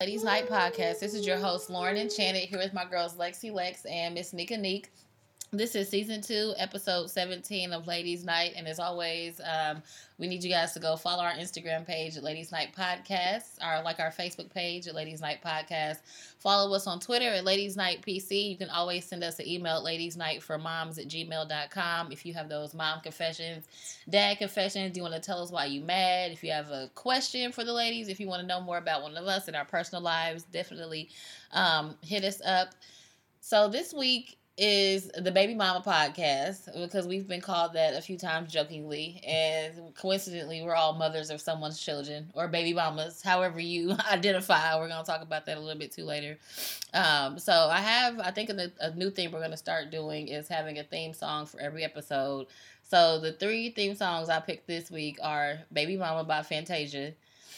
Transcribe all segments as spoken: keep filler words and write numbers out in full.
Ladies Night Podcast. This is your host, Lauren Enchanted, here with my girls, Lexi Lex and Miss Nika Neek. This is season two, episode seventeen of Ladies Night. And as always, um, we need you guys to go follow our Instagram page at Ladies Night Podcast, or like our Facebook page at Ladies Night Podcast. Follow us on Twitter at Ladies Night P C. You can always send us an email at ladiesnightformoms at gmail dot com if you have those mom confessions, dad confessions. Do you want to tell us why you mad? If you have a question for the ladies, if you want to know more about one of us and our personal lives, definitely um, hit us up. So this week is the Baby Mama Podcast, because we've been called that a few times jokingly, and coincidentally we're all mothers of someone's children, or baby mamas, however you identify. We're going to talk about that a little bit too later. Um, so I have, I think a, a new thing we're going to start doing is having a theme song for every episode. So the three theme songs I picked this week are Baby Mama by Fantasia,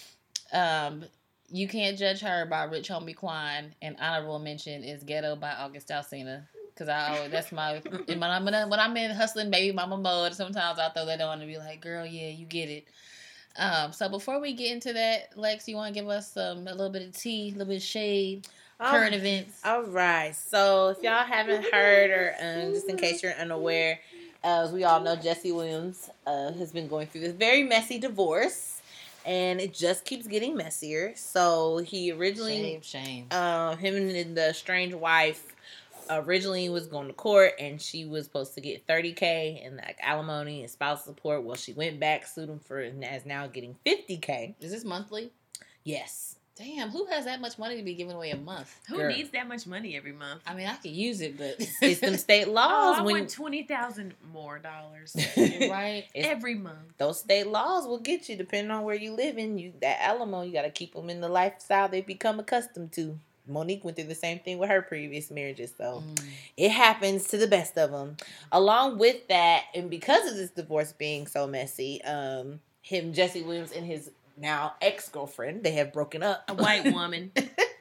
um, You Can't Judge Her by Rich Homie Quan, and honorable mention is Ghetto by August Alsina. Cause I always, that's my when I'm in, when I'm in hustling baby mama mode. Sometimes I throw that on and be like, "Girl, yeah, you get it." Um, so before we get into that, Lex, you want to give us some a little bit of tea, a little bit of shade, current um, events. All right. So if y'all haven't heard, or um, just in case you're unaware, uh, as we all know, Jesse Williams uh, has been going through this very messy divorce, and it just keeps getting messier. So he originally, Shame, shame. Uh, him and the estranged wife originally was going to court, and she was supposed to get thirty K in like alimony and spousal support. Well, she went back, sued him for, and is now getting fifty K. Is this monthly? Yes. Damn, who has that much money to be giving away a month? Who Girl. needs that much money every month? I mean, I could use it, but It's them state laws. Oh, I when want twenty thousand more dollars right every month. Those state laws will get you depending on where you live in. You that alimony, you got to keep them in the lifestyle they've become accustomed to. Monique went through the same thing with her previous marriages, so mm. it happens to the best of them. Along with that, and because of this divorce being so messy, um, him, Jesse Williams, and his now ex-girlfriend, they have broken up. A white woman.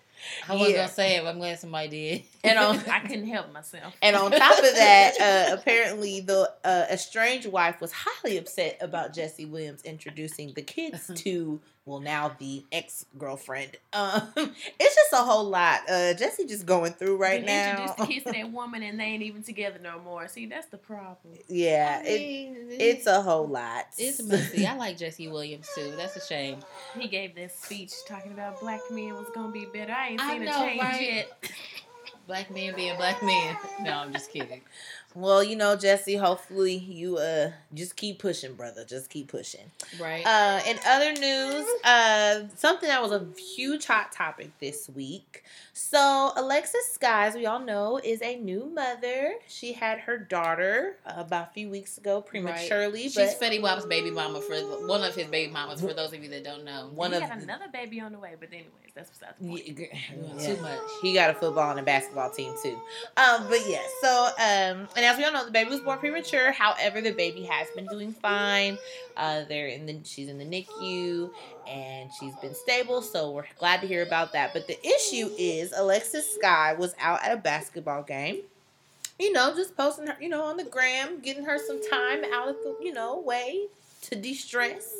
I wasn't yeah. gonna say it, but I'm glad somebody did. And on, I couldn't help myself. And on top of that, uh, apparently the uh, estranged wife was highly upset about Jesse Williams introducing the kids to, well, now the ex-girlfriend. Um, it's just a whole lot. Uh, Jesse just going through right then now. Introduced the kids to that woman, and they ain't even together no more. See, that's the problem. Yeah, I mean, it, it's a whole lot. It's messy. I like Jesse Williams too. That's a shame. He gave that speech talking about black men was gonna be better. I ain't I seen know, a change right? yet. Black men being black men. No, I'm just kidding. Well, you know, Jesse, hopefully you uh just keep pushing, brother. Just keep pushing. Right. Uh, in other news, uh, something that was a huge hot topic this week. So, Alexis Sky, as we all know, is a new mother. She had her daughter uh, about a few weeks ago, prematurely. Right. But she's Fetty Wap's baby mama, for one of his baby mamas, for those of you that don't know. One he of got another baby on the way, but anyways, that's besides the point. Yeah, yeah. Too much. He got a football and a basketball team too. Um, but yeah, so um, and as we all know, the baby was born premature. However, the baby has been doing fine. Uh, they're in the she's in the N I C U and she's been stable, so we're glad to hear about that. But the issue is Alexis Sky was out at a basketball game. You know, just posting her, you know, on the gram, getting her some time out of the, you know, way to de-stress.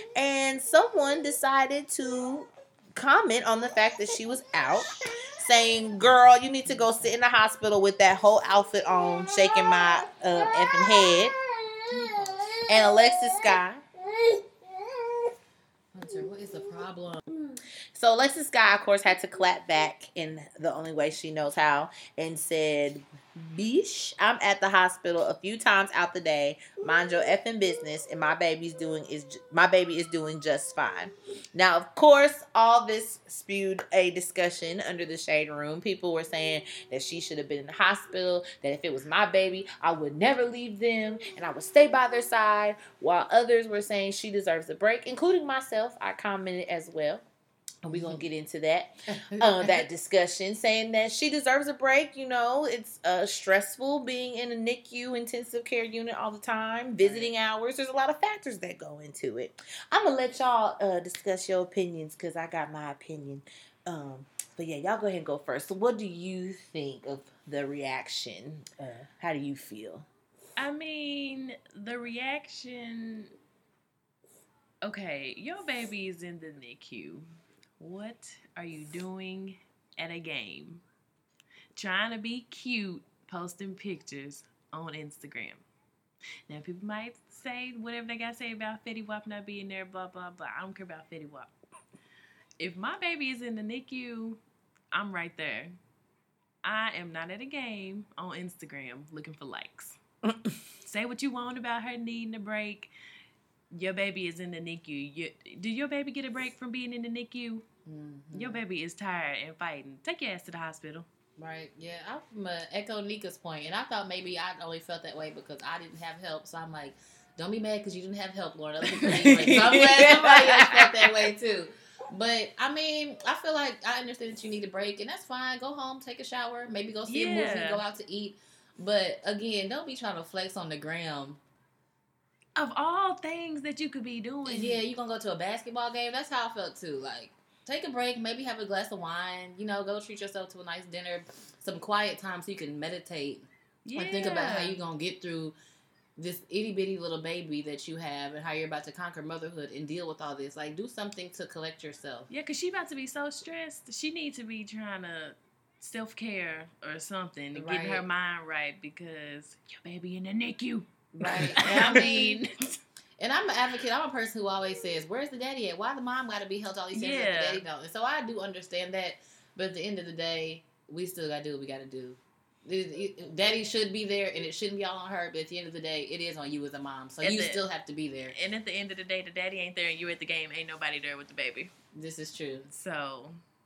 And someone decided to comment on the fact that she was out, saying, "Girl, you need to go sit in the hospital with that whole outfit on, shaking my uh, effing head." And Alexis Sky. Hunter, what is the problem? So Alexis Sky, of course, had to clap back in the only way she knows how and said, "Bish, I'm at the hospital a few times out the day. Mind your effing business, and my baby's doing is my baby is doing just fine." Now, of course, all this spewed a discussion under the shade room. People were saying that she should have been in the hospital, that if it was my baby, I would never leave them, and I would stay by their side, while others were saying she deserves a break, including myself. I commented as well. And we're going to get into that, uh, that discussion, saying that she deserves a break. You know, it's uh, stressful being in a N I C U, intensive care unit all the time, visiting hours. There's a lot of factors that go into it. I'm going to let y'all uh, discuss your opinions because I got my opinion. Um, but yeah, y'all go ahead and go first. So what do you think of the reaction? Uh, how do you feel? I mean, the reaction... Okay, your baby is in the N I C U. What are you doing at a game? Trying to be cute, posting pictures on Instagram. Now, people might say whatever they got to say about Fetty Wap not being there, blah, blah, blah. I don't care about Fetty Wap. If my baby is in the N I C U, I'm right there. I am not at a game on Instagram looking for likes. Say what you want about her needing a break. Your baby is in the N I C U. You, do your baby get a break from being in the N I C U? Mm-hmm. Your baby is tired and fighting. Take your ass to the hospital. Right, yeah. I'm going to echo Nika's point, and I thought maybe I only felt that way because I didn't have help, so I'm like, don't be mad because you didn't have help, Lauren. So I'm glad somebody else felt that way, too. But, I mean, I feel like I understand that you need a break, and that's fine. Go home, take a shower, maybe go see yeah. a movie, go out to eat. But, again, don't be trying to flex on the gram. Of all things that you could be doing. Yeah, you going to go to a basketball game? That's how I felt, too. Like, take a break, maybe have a glass of wine, you know, go treat yourself to a nice dinner, some quiet time so you can meditate yeah. and think about how you're going to get through this itty-bitty little baby that you have and how you're about to conquer motherhood and deal with all this. Like, do something to collect yourself. Yeah, because she about to be so stressed. She needs to be trying to self-care or something to right. get her mind right because your baby in the N I C U. Right. And I mean... And I'm an advocate. I'm a person who always says, where's the daddy at? Why the mom got to be held all these things yeah. that the daddy don't? And so I do understand that. But at the end of the day, we still got to do what we got to do. It, it, daddy should be there, and it shouldn't be all on her. But at the end of the day, it is on you as a mom. So at you the, still have to be there. And at the end of the day, the daddy ain't there, and you at the game. Ain't nobody there with the baby. This is true. So...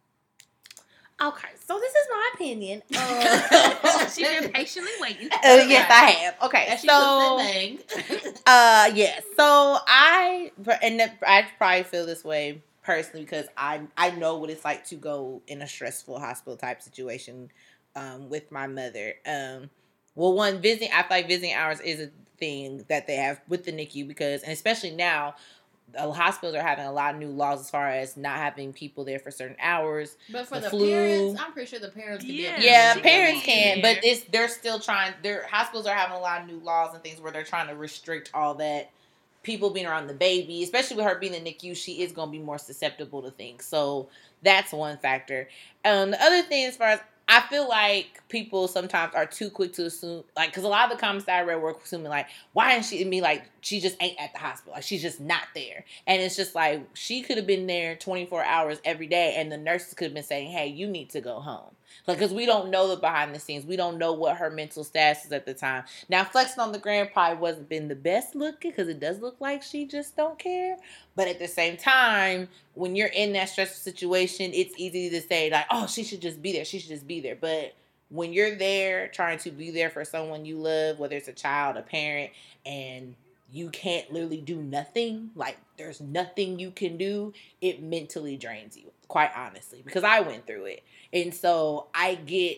Okay, so this is my opinion. Uh, She's been patiently waiting. Uh, yes, I have. Okay, so uh, yes, so I and I probably feel this way personally because I I know what it's like to go in a stressful hospital type situation um, with my mother. Um, well, one visiting, I feel like visiting hours is a thing that they have with the N I C U because, and especially now. The hospitals are having a lot of new laws as far as not having people there for certain hours. But for the, the flu. parents, I'm pretty sure the parents can yeah. be. Yeah, parents can, but it's they're still trying. Their hospitals are having a lot of new laws and things where they're trying to restrict all that. People being around the baby, especially with her being in the N I C U, she is going to be more susceptible to things. So that's one factor. Um, the other thing, as far as I feel like people sometimes are too quick to assume, like, because a lot of the comments that I read were assuming, like, why isn't she, me, like, she just ain't at the hospital. Like, she's just not there. And it's just like, she could have been there twenty-four hours every day, and the nurses could have been saying, hey, you need to go home. Like, because we don't know the behind the scenes. We don't know what her mental status is at the time. Now, flexing on the gram probably wasn't been the best looking, because it does look like she just don't care. But at the same time, when you're in that stressful situation, it's easy to say, like, oh, she should just be there. She should just be there. But when you're there, trying to be there for someone you love, whether it's a child, a parent, and you can't literally do nothing, like, there's nothing you can do, it mentally drains you, quite honestly, because I went through it. And so I get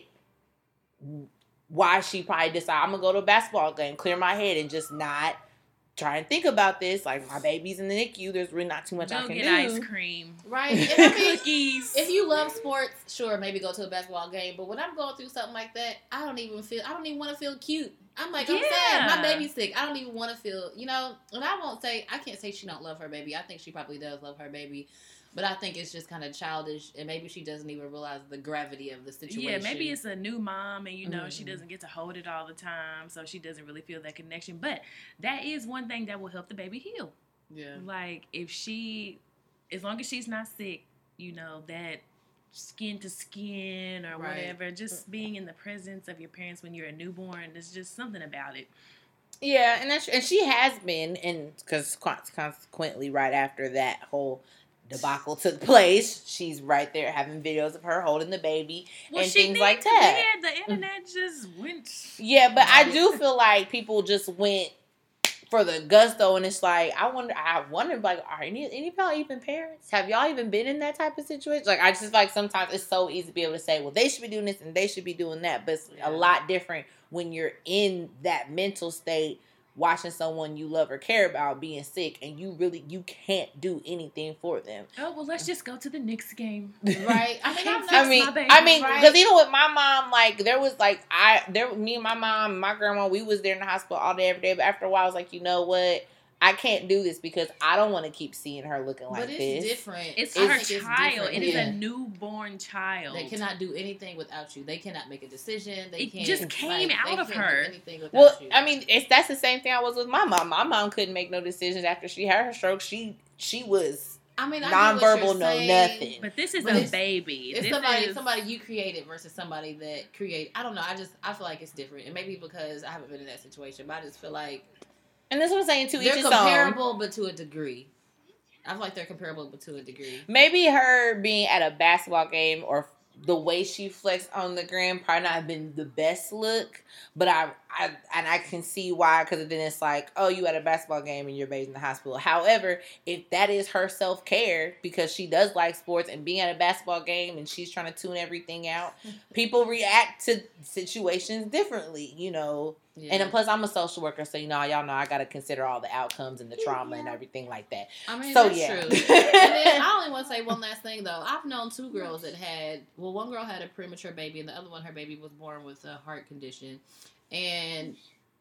why she probably decided, I'm going to go to a basketball game, clear my head, and just not try and think about this. Like, my baby's in the N I C U. There's really not too much go I can get do. ice cream. Right. And I mean, cookies. If you love sports, sure, maybe go to a basketball game. But when I'm going through something like that, I don't even feel, I don't even want to feel cute. I'm like, I'm yeah. sad. My baby's sick. I don't even want to feel, you know, and I won't say, I can't say she don't love her baby. I think she probably does love her baby. But I think it's just kind of childish, and maybe she doesn't even realize the gravity of the situation. Yeah, maybe it's a new mom, and, you know, mm-hmm. she doesn't get to hold it all the time, so she doesn't really feel that connection. But that is one thing that will help the baby heal. Yeah. Like, if she, as long as she's not sick, you know, that skin to skin or right. whatever, just being in the presence of your parents when you're a newborn, there's just something about it. Yeah, and that's, and she has been, and because consequently, right after that whole debacle took place, she's right there having videos of her holding the baby well, and things like that. Yeah, the internet just went. Yeah, but I do feel like people just went for the gusto, and it's like I wonder. I wonder, like, are any any of y'all even parents? Have y'all even been in that type of situation? Like, I just feel like sometimes it's so easy to be able to say, well, they should be doing this and they should be doing that, but it's yeah. a lot different when you're in that mental state. Watching someone you love or care about being sick, and you really you can't do anything for them. Oh well, let's just go to the Knicks game, right? I mean, I'm not, I mean, my baby, I mean, because right? even with my mom, like there was like I there me and my mom, and my grandma, we was there in the hospital all day every day. But after a while, I was like, you know what? I can't do this because I don't want to keep seeing her looking like but it's this. different. It's, I her think it's child. different. It is Yeah. a newborn child. They cannot do anything without you. They cannot make a decision. They It can't. just came like, out they of can't her. Do anything without Well, you. I mean, it's that's the same thing I was with my mom. My mom couldn't make no decisions after she had her stroke. She she was I mean, I get what nonverbal, you're no saying, nothing. But this is But a it's- baby. It's This somebody is, somebody you created versus somebody that create. I don't know. I just I feel like it's different, and maybe because I haven't been in that situation, but I just feel like And that's what I'm saying. To each they're his own. comparable, but to a degree. I feel like they're comparable, but to a degree. Maybe her being at a basketball game or the way she flexed on the gram probably not have been the best look, but I, I and I can see why, because then it's like, oh, you at a basketball game and your baby's in the hospital. However, if that is her self care because she does like sports and being at a basketball game and she's trying to tune everything out, people react to situations differently, you know. Yeah. And then plus, I'm a social worker, so you know, y'all know I got to consider all the outcomes and the trauma and everything like that. I mean, So, that's yeah. true. And then I only want to say one last thing, though. I've known two girls that had, well, one girl had a premature baby, and the other one, her baby was born with a heart condition. And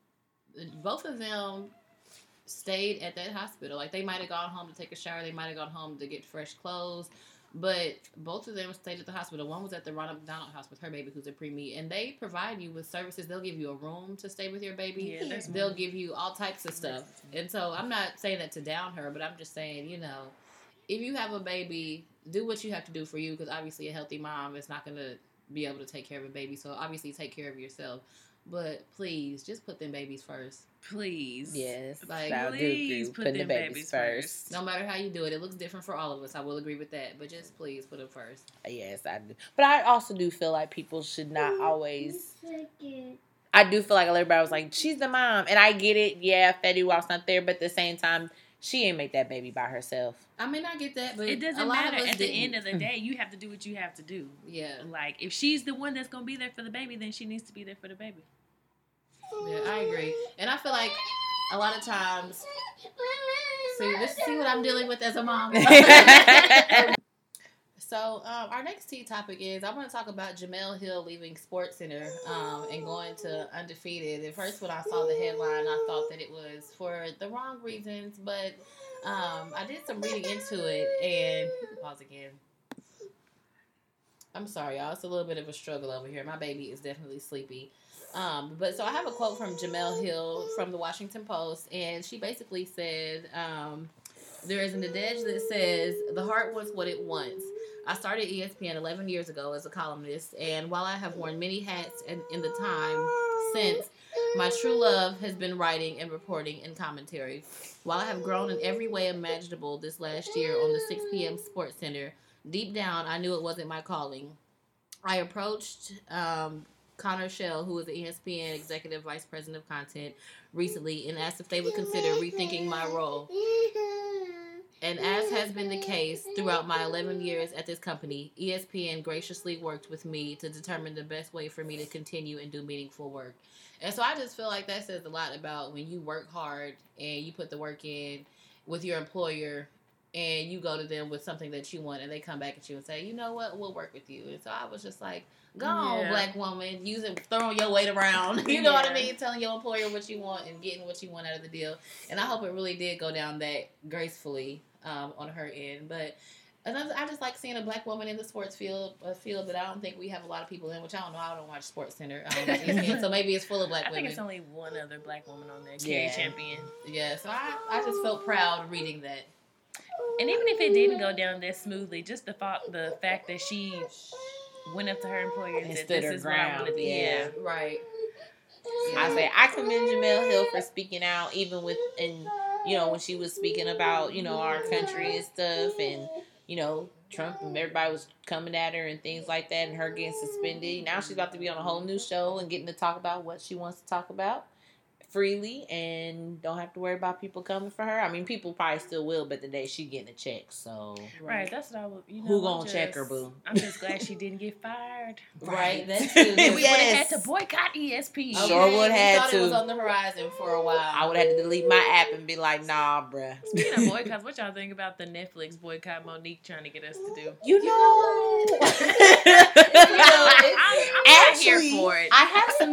both of them stayed at that hospital. Like, they might have gone home to take a shower. They might have gone home to get fresh clothes. But both of them stayed at the hospital. One was at the Ronald McDonald House with her baby, who's a preemie, and they provide you with services. They'll give you a room to stay with your baby. Yeah, that's They'll give you all types of stuff. And so I'm not saying that to down her, but I'm just saying, you know, if you have a baby, do what you have to do for you, because obviously a healthy mom is not going to be able to take care of a baby. So obviously take care of yourself. But please, just put them babies first. Please. Yes, Like, I do agree please with put putting the them babies, babies first. first. No matter how you do it, it looks different for all of us. I will agree with that. But just please put them first. Yes, I do. But I also do feel like people should not always. I do feel like everybody was like, she's the mom. And I get it. Yeah, Fetty Walk's not there. But at the same time, she ain't make that baby by herself. I mean, I get that, but It doesn't a lot matter. of us At the didn't. end of the day, you have to do what you have to do. Yeah. Like, if she's the one that's going to be there for the baby, then she needs to be there for the baby. Yeah, I agree. And I feel like a lot of times, see, this see what I'm dealing with as a mom. So, um, our next tea topic is I want to talk about Jemele Hill leaving SportsCenter um, and going to Undefeated. At first, when I saw the headline, I thought that it was for the wrong reasons, but um, I did some reading into it, and pause again. I'm sorry, y'all. It's a little bit of a struggle over here. My baby is definitely sleepy. Um, but so I have a quote from Jemele Hill from the Washington Post, and she basically said, um, there is an adage that says, the heart wants what it wants. I started E S P N eleven years ago as a columnist, and while I have worn many hats in, in the time since, my true love has been writing and reporting and commentary. While I have grown in every way imaginable this last year on the six p.m. SportsCenter, deep down, I knew it wasn't my calling. I approached um, Connor Shell, who is the E S P N Executive Vice President of Content, recently and asked if they would consider rethinking my role. And as has been the case throughout my eleven years at this company, E S P N graciously worked with me to determine the best way for me to continue and do meaningful work. And so I just feel like that says a lot about when you work hard and you put the work in with your employer and you go to them with something that you want and they come back at you and say, you know what, we'll work with you. And so I was just like, go on, Yeah. black woman, using throwing your weight around. You know what I Yeah. mean? Telling your employer what you want and getting what you want out of the deal. And I hope it really did go down that gracefully um, on her end. But another, I just like seeing a black woman in the sports field, a field that I don't think we have a lot of people in, which I don't know. I don't watch SportsCenter. I don't watch E S P N, so maybe it's full of black I think women. it's only one other black woman on there, Yeah. Carrie Champion. Yeah, so I, I just felt proud reading that. And even if it didn't go down that smoothly, just the thought, the fact that she went up to her employer and, And said, stood "This her is what I want to ground, do." yeah. Yeah. Right. I say I commend Jemele Hill for speaking out, even with, and you know, when she was speaking about, you know, our country and stuff, and you know, Trump and everybody was coming at her and things like that, and her getting suspended. Now she's about to be on a whole new show and getting to talk about what she wants to talk about freely, and don't have to worry about people coming for her. I mean, people probably still will, but the day she getting a check, so Right, that's what I would. You know, Who I'm gonna just, check her, boo? I'm just glad she didn't get fired. Right. That's Right. true. And we would have Yes. had to boycott E S P N. Sure would we have thought it was to. on the horizon for a while. I would have to delete my app and be like, nah, bruh. Speaking of boycotts, what y'all think about the Netflix boycott Monique trying to get us to do? You know, You know, it's- I'm, I'm not here actually, for it. I have some tea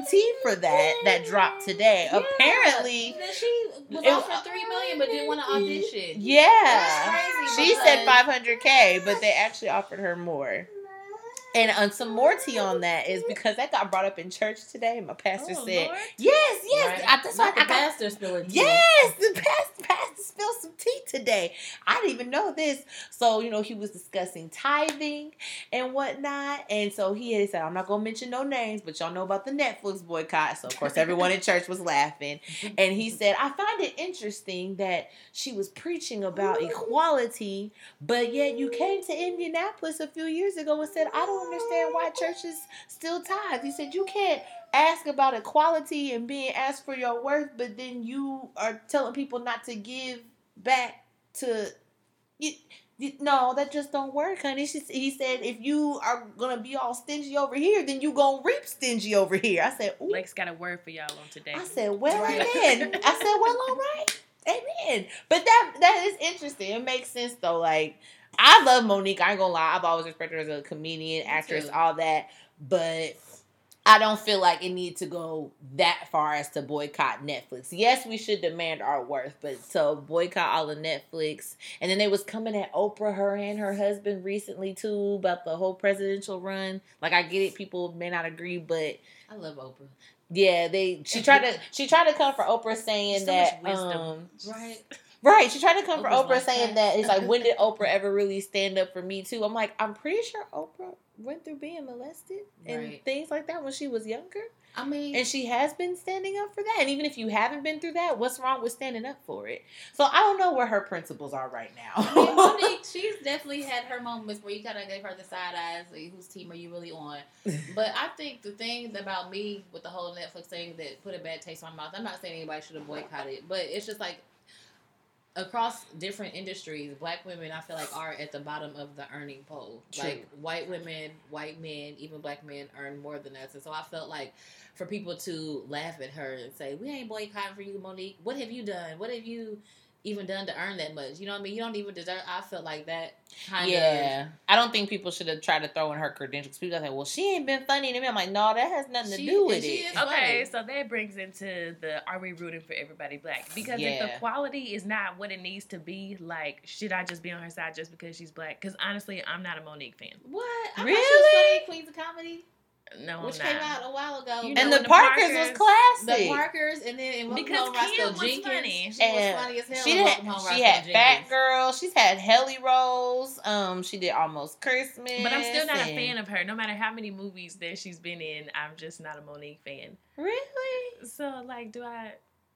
for that that dropped today. Yeah. Apparently, Then she was it- offered three million, but didn't want to audition. yeah, That's crazy she said because- five hundred K, but they actually offered her more. And um, some more tea on that is because that got brought up in church today. My pastor Oh, said, Lord. "Yes, yes, Right. I, that's why Not I the got." pastor spilling tea. Yes, the pastor, pastor spilled some tea today. I didn't even know this. So, you know, he was discussing tithing and whatnot. And so he had said, I'm not going to mention no names, but y'all know about the Netflix boycott. So, of course, everyone in church was laughing. And he said, I find it interesting that she was preaching about equality, but yet you came to Indianapolis a few years ago and said, I don't understand why churches still tithe. He said, you can't ask about equality and being asked for your worth, but then you are telling people not to give back to you. you no, that just don't work, honey. She, he said, if you are gonna be all stingy over here, then you gonna reap stingy over here. I said, ooh. Blake's got a word for y'all on today. I said, well, Right. amen. I said, well, all right, amen. But that that is interesting. It makes sense though. Like, I love Monique. I ain't gonna lie. I've always respected her as a comedian, Me actress, too. all that. But I don't feel like it needs to go that far as to boycott Netflix. Yes, we should demand our worth, but so boycott all of Netflix. And then they was coming at Oprah, her and her husband recently too, about the whole presidential run. Like, I get it, people may not agree, but I love Oprah. yeah, they she tried to she tried to come for Oprah saying So that much wisdom. um Right? right, she tried to come Oprah's for Oprah like saying that. that it's like, when did Oprah ever really stand up for Me Too? I'm like, I'm pretty sure Oprah went through being molested and Right. things like that when she was younger. I mean, And she has been standing up for that. And even if you haven't been through that, what's wrong with standing up for it? So I don't know where her principles are right I mean, now. Monique, she's definitely had her moments where you kind of gave her the side eyes, like, whose team are you really on? But I think the thing about me with the whole Netflix thing that put a bad taste in my mouth, I'm not saying anybody should have boycotted, but it's just like, across different industries, black women, I feel like, are at the bottom of the earning pole. True. Like, white women, white men, even black men earn more than us. And so I felt like for people to laugh at her and say, we ain't boycotting for you, Monique. What have you done? What have you even done to earn that much? You know what I mean? You don't even deserve. I felt like that kind yeah. I don't think people should have tried to throw in her credentials. People are like, well, she ain't been funny to me. I'm like, no, that has nothing to She- do with and she it. is- Okay, funny. so that brings into the are we rooting for everybody black? Because if Yeah. the quality is not what it needs to be, like, should I just be on her side just because she's black? Because honestly, I'm not a Monique fan. of. What? I thought Really? she was funny, Queens of Comedy, No, which I'm came not. out a while ago. You And know, the, when the Parkers, Parkers- was classic. The Parkers, and then in Welcome Because Home, Roscoe Kim was Jenkins. funny. She And was funny as hell. She in had, Welcome Home, she Roscoe had Fat Jenkins. Girl. She's had Helly Rolls. Um, she did Almost Christmas. But I'm still not a and- fan of her. No matter how many movies that she's been in, I'm just not a Monique fan. Really? So, like, do I?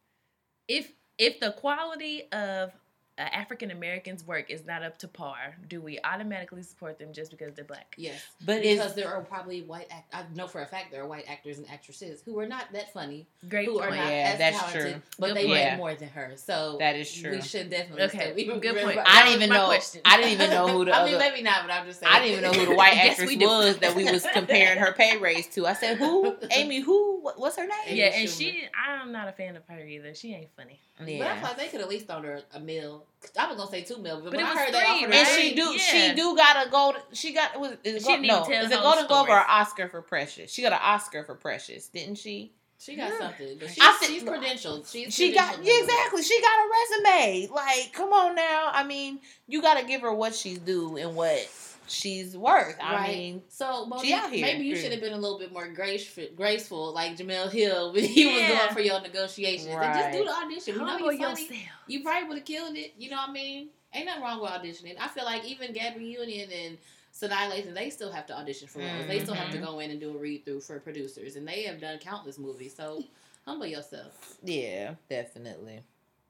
If if the quality of uh, African Americans' work is not up to par, do we automatically support them just because they're black? Yes, But because is there are probably white. Act- I know for a fact there are white actors and actresses who are not that funny, Great who are point. not Yeah, as that's talented, true. but Good they point. make Yeah. more than her. So That is true. We should definitely. Okay, stay- we good remember- point. I That didn't was even my know. question. I didn't even know who the I other. mean, maybe not, but I'm just saying. I didn't even know who the white Yes, actress we do. was that we was comparing her pay raise to. I said, who? Amy who? What, what's her name? Amy Yeah, and Schumer. she, I'm not a fan of her either. She ain't funny. But I Yeah. feel like they could at least throw her a meal. I was gonna say two mil, but, But when it I was heard they three, offered her And right? she do, Yeah. she do got a gold. She got was is it She gold, need no? to tell Is it whole Golden Globe or stories. an Oscar for Precious? She got an Oscar for Precious, didn't she? she got Yeah. something. But she's, I think- she's credentialed. She's She got credentialed yeah, nonetheless. exactly. She got a resume. Like, come on now. I mean, you got to give her what she's due and what she's worth. I Right. mean, So Monique, she out here. maybe you Yeah. should have been a little bit more graceful, graceful like Jamel Hill when he was Yeah. going for your negotiations. And just do Right. the audition. We know Humble you funny. yourself. You probably would have killed it. You know what I mean? Ain't nothing wrong with auditioning. I feel like even Gabby Union and Sanaa Lathan, they still have to audition for roles. They still have to Mhm. go in and do a read through for producers, and they have done countless movies. So humble yourself. yeah, definitely.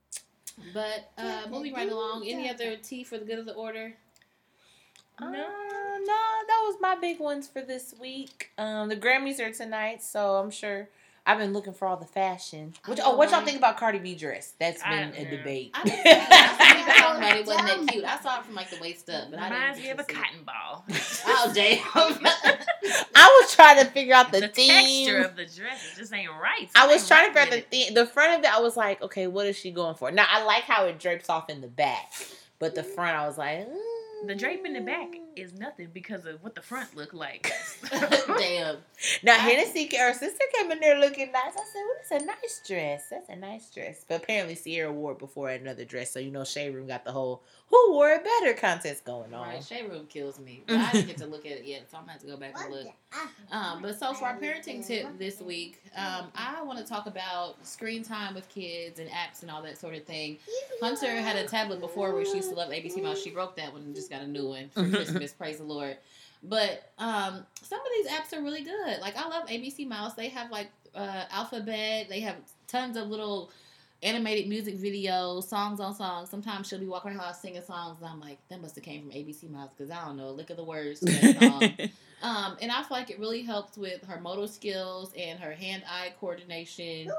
But uh, moving right along, any other tea for the good of the order? No, No. uh, no, that was my big ones for this week. Um, the Grammys are tonight, so I'm sure I've been looking for all the fashion. Which, I oh, know, what y'all right? think about Cardi B dress? That's I- been a yeah. debate. I didn't see it. I saw people talking about it wasn't that cute. I saw it from like the waist up, but I didn't. Reminds me of a see it. cotton ball. Oh damn! I was trying to figure out the, the theme. texture of the dress it just ain't right. I was Something trying to right figure out with the theme. The front of it, I was like, okay, what is she going for? Now, I like how it drapes off in the back, but the front, I was like, mm. The drape in the back is nothing because of what the front look like. Damn. Now, Hennessy, her sister came in there looking nice. I said, well, that's a nice dress. That's a nice dress. But apparently Sierra wore it before another dress. So, you know, Shade Room got the whole who wore it better contest going on. Right, Shade Room kills me. But I didn't get to look at it yet, so I'm going to have to go back and look. Um, but so for our parenting tip this week, um, I want to talk about screen time with kids and apps and all that sort of thing. Hunter had a tablet before where she used to love A B C Mouse. She broke that one and just got a new one for Christmas. Praise the Lord. But um, some of these apps are really good. Like, I love A B C Mouse. They have, like, uh, Alphabet. They have tons of little animated music videos, songs on songs. Sometimes she'll be walking around the house singing songs, and I'm like, that must have came from A B C Mouse, because I don't know, look at the words to that song. um, and I feel like it really helps with her motor skills and her hand-eye coordination.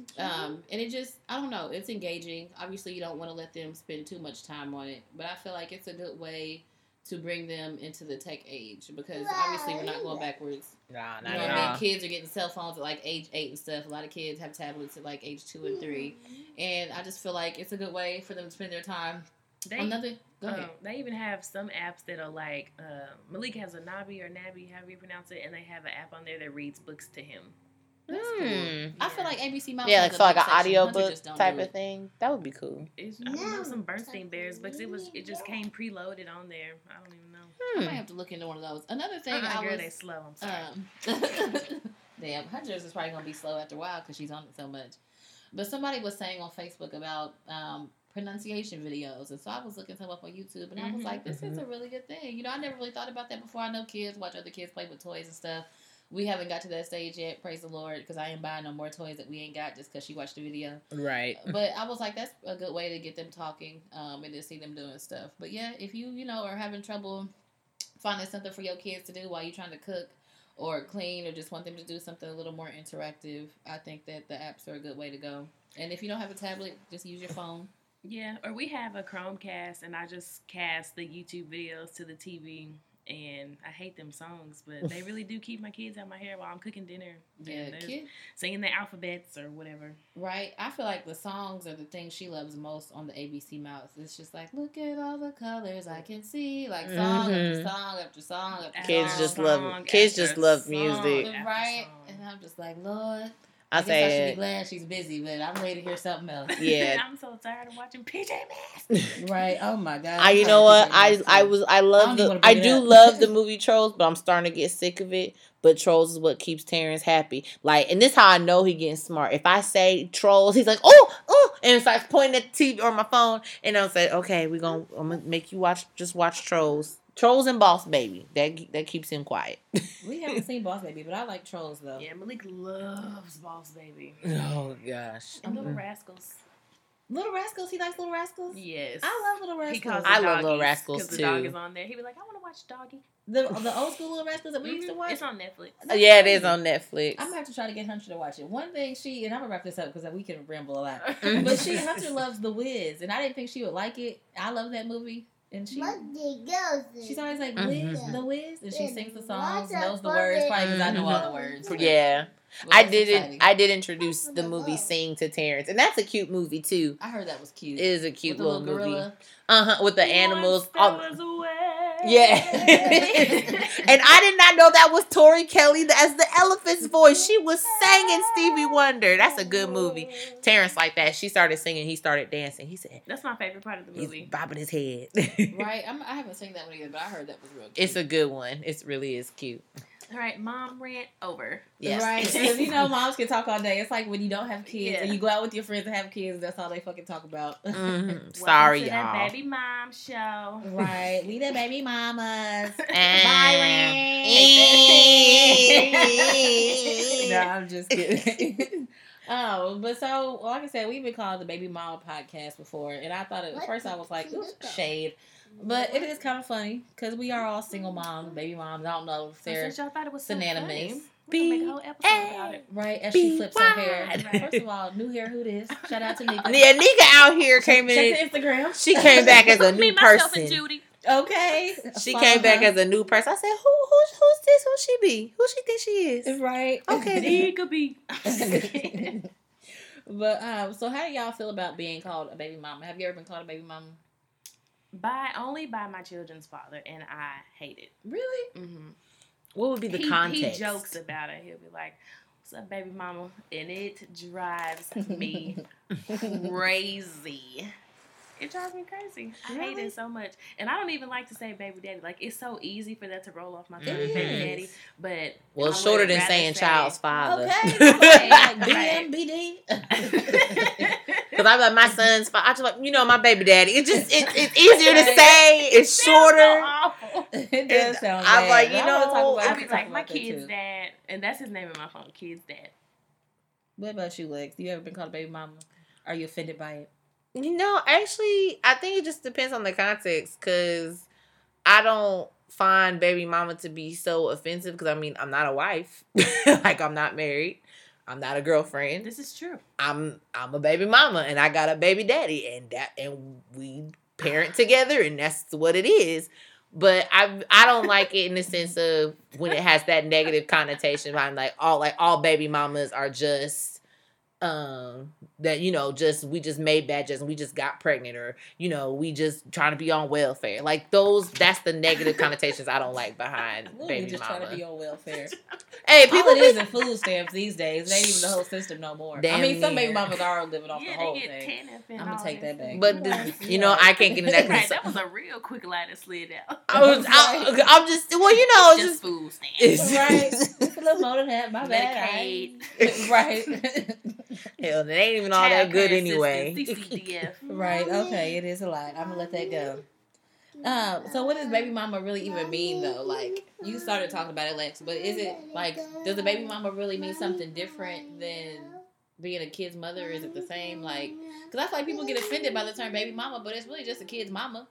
Um, and it just, I don't know, it's engaging. Obviously, you don't want to let them spend too much time on it, but I feel like it's a good way to bring them into the tech age, because obviously we're not going backwards. Nah, You know what I mean? Kids are getting cell phones at like age eight and stuff. A lot of kids have tablets at like age two and three. And I just feel like it's a good way for them to spend their time. They, Another, go ahead. Um, they even have some apps that are like, uh, Malik has a Nabi or Nabi, however you pronounce it, and they have an app on there that reads books to him. That's cool. Mm. I feel like A B C Mouse. Yeah, has like a so like book an section. audio Hunter book just don't type do of it. thing. That would be cool. It's, I don't know, some Bernstein Bears books. It was, it just came preloaded on there. I don't even know. I might have to look into one of those. Another thing Uh-uh, I girl, was. they slow. I'm sorry. Um, damn, Hunter's is probably gonna be slow after a while because she's on it so much. But somebody was saying on Facebook about um, pronunciation videos, and so I was looking some up on YouTube, and I was Mhm. like, "This is a really good thing." You know, I never really thought about that before. I know kids watch other kids play with toys and stuff. We haven't got to that stage yet, praise the Lord, because I ain't buying no more toys that we ain't got just because she watched the video. Right. But I was like, that's a good way to get them talking um, and to see them doing stuff. But yeah, if you, you know, are having trouble finding something for your kids to do while you're trying to cook or clean or just want them to do something a little more interactive, I think that the apps are a good way to go. And if you don't have a tablet, just use your phone. Yeah, or we have a Chromecast, and I just cast the YouTube videos to the T V. And I hate them songs, but they really do keep my kids out my hair while I'm cooking dinner. Yeah, they're kid, singing the alphabets or whatever. right? I feel like the songs are the things she loves most on the A B C Mouse. It's just like, look at all the colors I can see, like song Mhm. after song after song after Kids song. just love Song kids after just love song music. after Right? song. And I'm just like, Lord, I I guess I should say be glad she's busy, but I'm ready to hear something else. Yeah. I'm so tired of watching P J Masks. Right? Oh my God. I, you know what? I I was I I love don't even the wanna I bring it do up. love the movie Trolls, but I'm starting to get sick of it. But Trolls is what keeps Terrence happy. Like, and this how I know he getting smart. If I say Trolls, he's like, oh, oh, and starts pointing at the T V or my phone, and I'll say, okay, we gonna I'm gonna make you watch just watch Trolls, Trolls and Boss Baby. That that keeps him quiet. We haven't seen Boss Baby, but I like Trolls though. Yeah, Malik loves Boss Baby. Oh gosh. And Little Mhm. Rascals. Little Rascals, he likes Little Rascals. Yes. I love Little He Rascals. calls I it love Little Doggies, Rascals, 'cause the dog too. is on there. He be like, I want to watch Doggy. the the old school Little Rascals that we used to Mhm. watch. It's on Netflix. That's Yeah, it crazy. is on Netflix. I'm gonna have to try to get Hunter to watch it. One thing she and I'm gonna wrap this up because we can ramble a lot. Mhm. But she Hunter loves The Wiz, and I didn't think she would like it. I love that movie, and she she's always like Wiz, Mhm. The Wiz, and she sings the songs, What's knows the up, words, probably because I know all the Mhm. words. but- Yeah. but I that's did exciting. it. I did introduce the movie Sing to Terrence, and that's a cute movie too. I heard that was cute. It is a cute With the little, movie. gorilla. Uh huh. With the He animals. wants all- fellas away. Yeah. And I did not know that was Tori Kelly as the elephant's voice. She was singing Stevie Wonder. That's a good movie. Terrence like that. She started singing. He started dancing. He said, That's my favorite part of the he's movie. bobbing his head. Right, I'm, I haven't seen that one either, but I heard that was real cute. It's a good one. It really is cute. All right, mom rant over. Yes. Right, because you know moms can talk all day. It's like when you don't have kids Yeah. and you go out with your friends and have kids, that's all they fucking talk about. Mhm. Sorry, Welcome to y'all. that baby mom show. Right, we the baby mamas. Byron. No, I'm just kidding. Oh, but so like I said, we've been called the Baby Mama podcast before, and I thought at first I was like, ooh, shade. But it is kind of funny because we are all single moms, baby moms. I don't know if So they're since y'all thought it was so synonymous. funny, we're gonna make a whole episode about it. right as Be she flips her hair. wide. First of all, new hair, who this? Shout out to Nika. Yeah, Nika out here came Check in. the Instagram. She came back as a Me, new myself, and person. Judy. Okay. She Follow came back her. as a new person. I said, "Who, who's, who's this? Who she be? Who she think she is?" Right. Okay, Nika be. But um, so how do y'all feel about being called a baby mama? Have you ever been called a baby mama? By only by my children's father, and I hate it. Really? Mm-hmm. What would be the he, context? He jokes about it. He'll be like, "What's up, baby mama?" And it drives me crazy. It drives me crazy. I Really? hate it so much. And I don't even like to say baby daddy. Like, it's so easy for that to roll off my tongue, Mhm. baby daddy. But Well, I shorter would than rather saying say- child's father. Okay. Right, B right. M B D. Because I'm like, my son's father. I just like, you know, my baby daddy. It just, it, it's easier to Right. say. It's It sounds so shorter. awful. It does And sound I'm bad. like, you I wanna talk know, about- I I be can like, talk my about that, kid's too. dad. And that's his name in my phone, kid's dad. What about you, Lex? You ever been called a baby mama? Are you offended by it? You know, actually, I think it just depends on the context. Because I don't find baby mama to be so offensive. Because, I mean, I'm not a wife. Like, I'm not married. I'm not a girlfriend. This is true. I'm I'm a baby mama and I got a baby daddy and that and we parent together and that's what it is. But I I don't like it in the sense of when it has that negative connotation behind like all like all baby mamas are just um that you know just we just made bad judgments, we just got pregnant, or you know we just trying to be on welfare. Like those, that's the negative connotations I don't like behind Ooh, baby we just mama. trying to be on welfare. Hey, All people it is be is food stamps these days. It ain't even the whole system no more. Damn I mean, some near. baby mamas are living off Yeah, the whole they get thing. TANF and I'm gonna all take that that back. but You the, right. you know I can't get in that. Right, that was a real quick line that slid out. I was, I, I'm just, well, you know, It's just, just food stamps. it's Right. It's a little more than that. My bad. Medicaid. Right. hell, it ain't even all that Child good care anyway. assistance, C C D F. Right. Okay. It is a lot. I'm gonna let that go. Um. So, what does baby mama really even mean, though? Like, you started talking about it, Lex, but is it like, does a baby mama really mean something different than being a kid's mother? Or is it the same? Like, because I feel like people get offended by the term baby mama, but it's really just a kid's mama.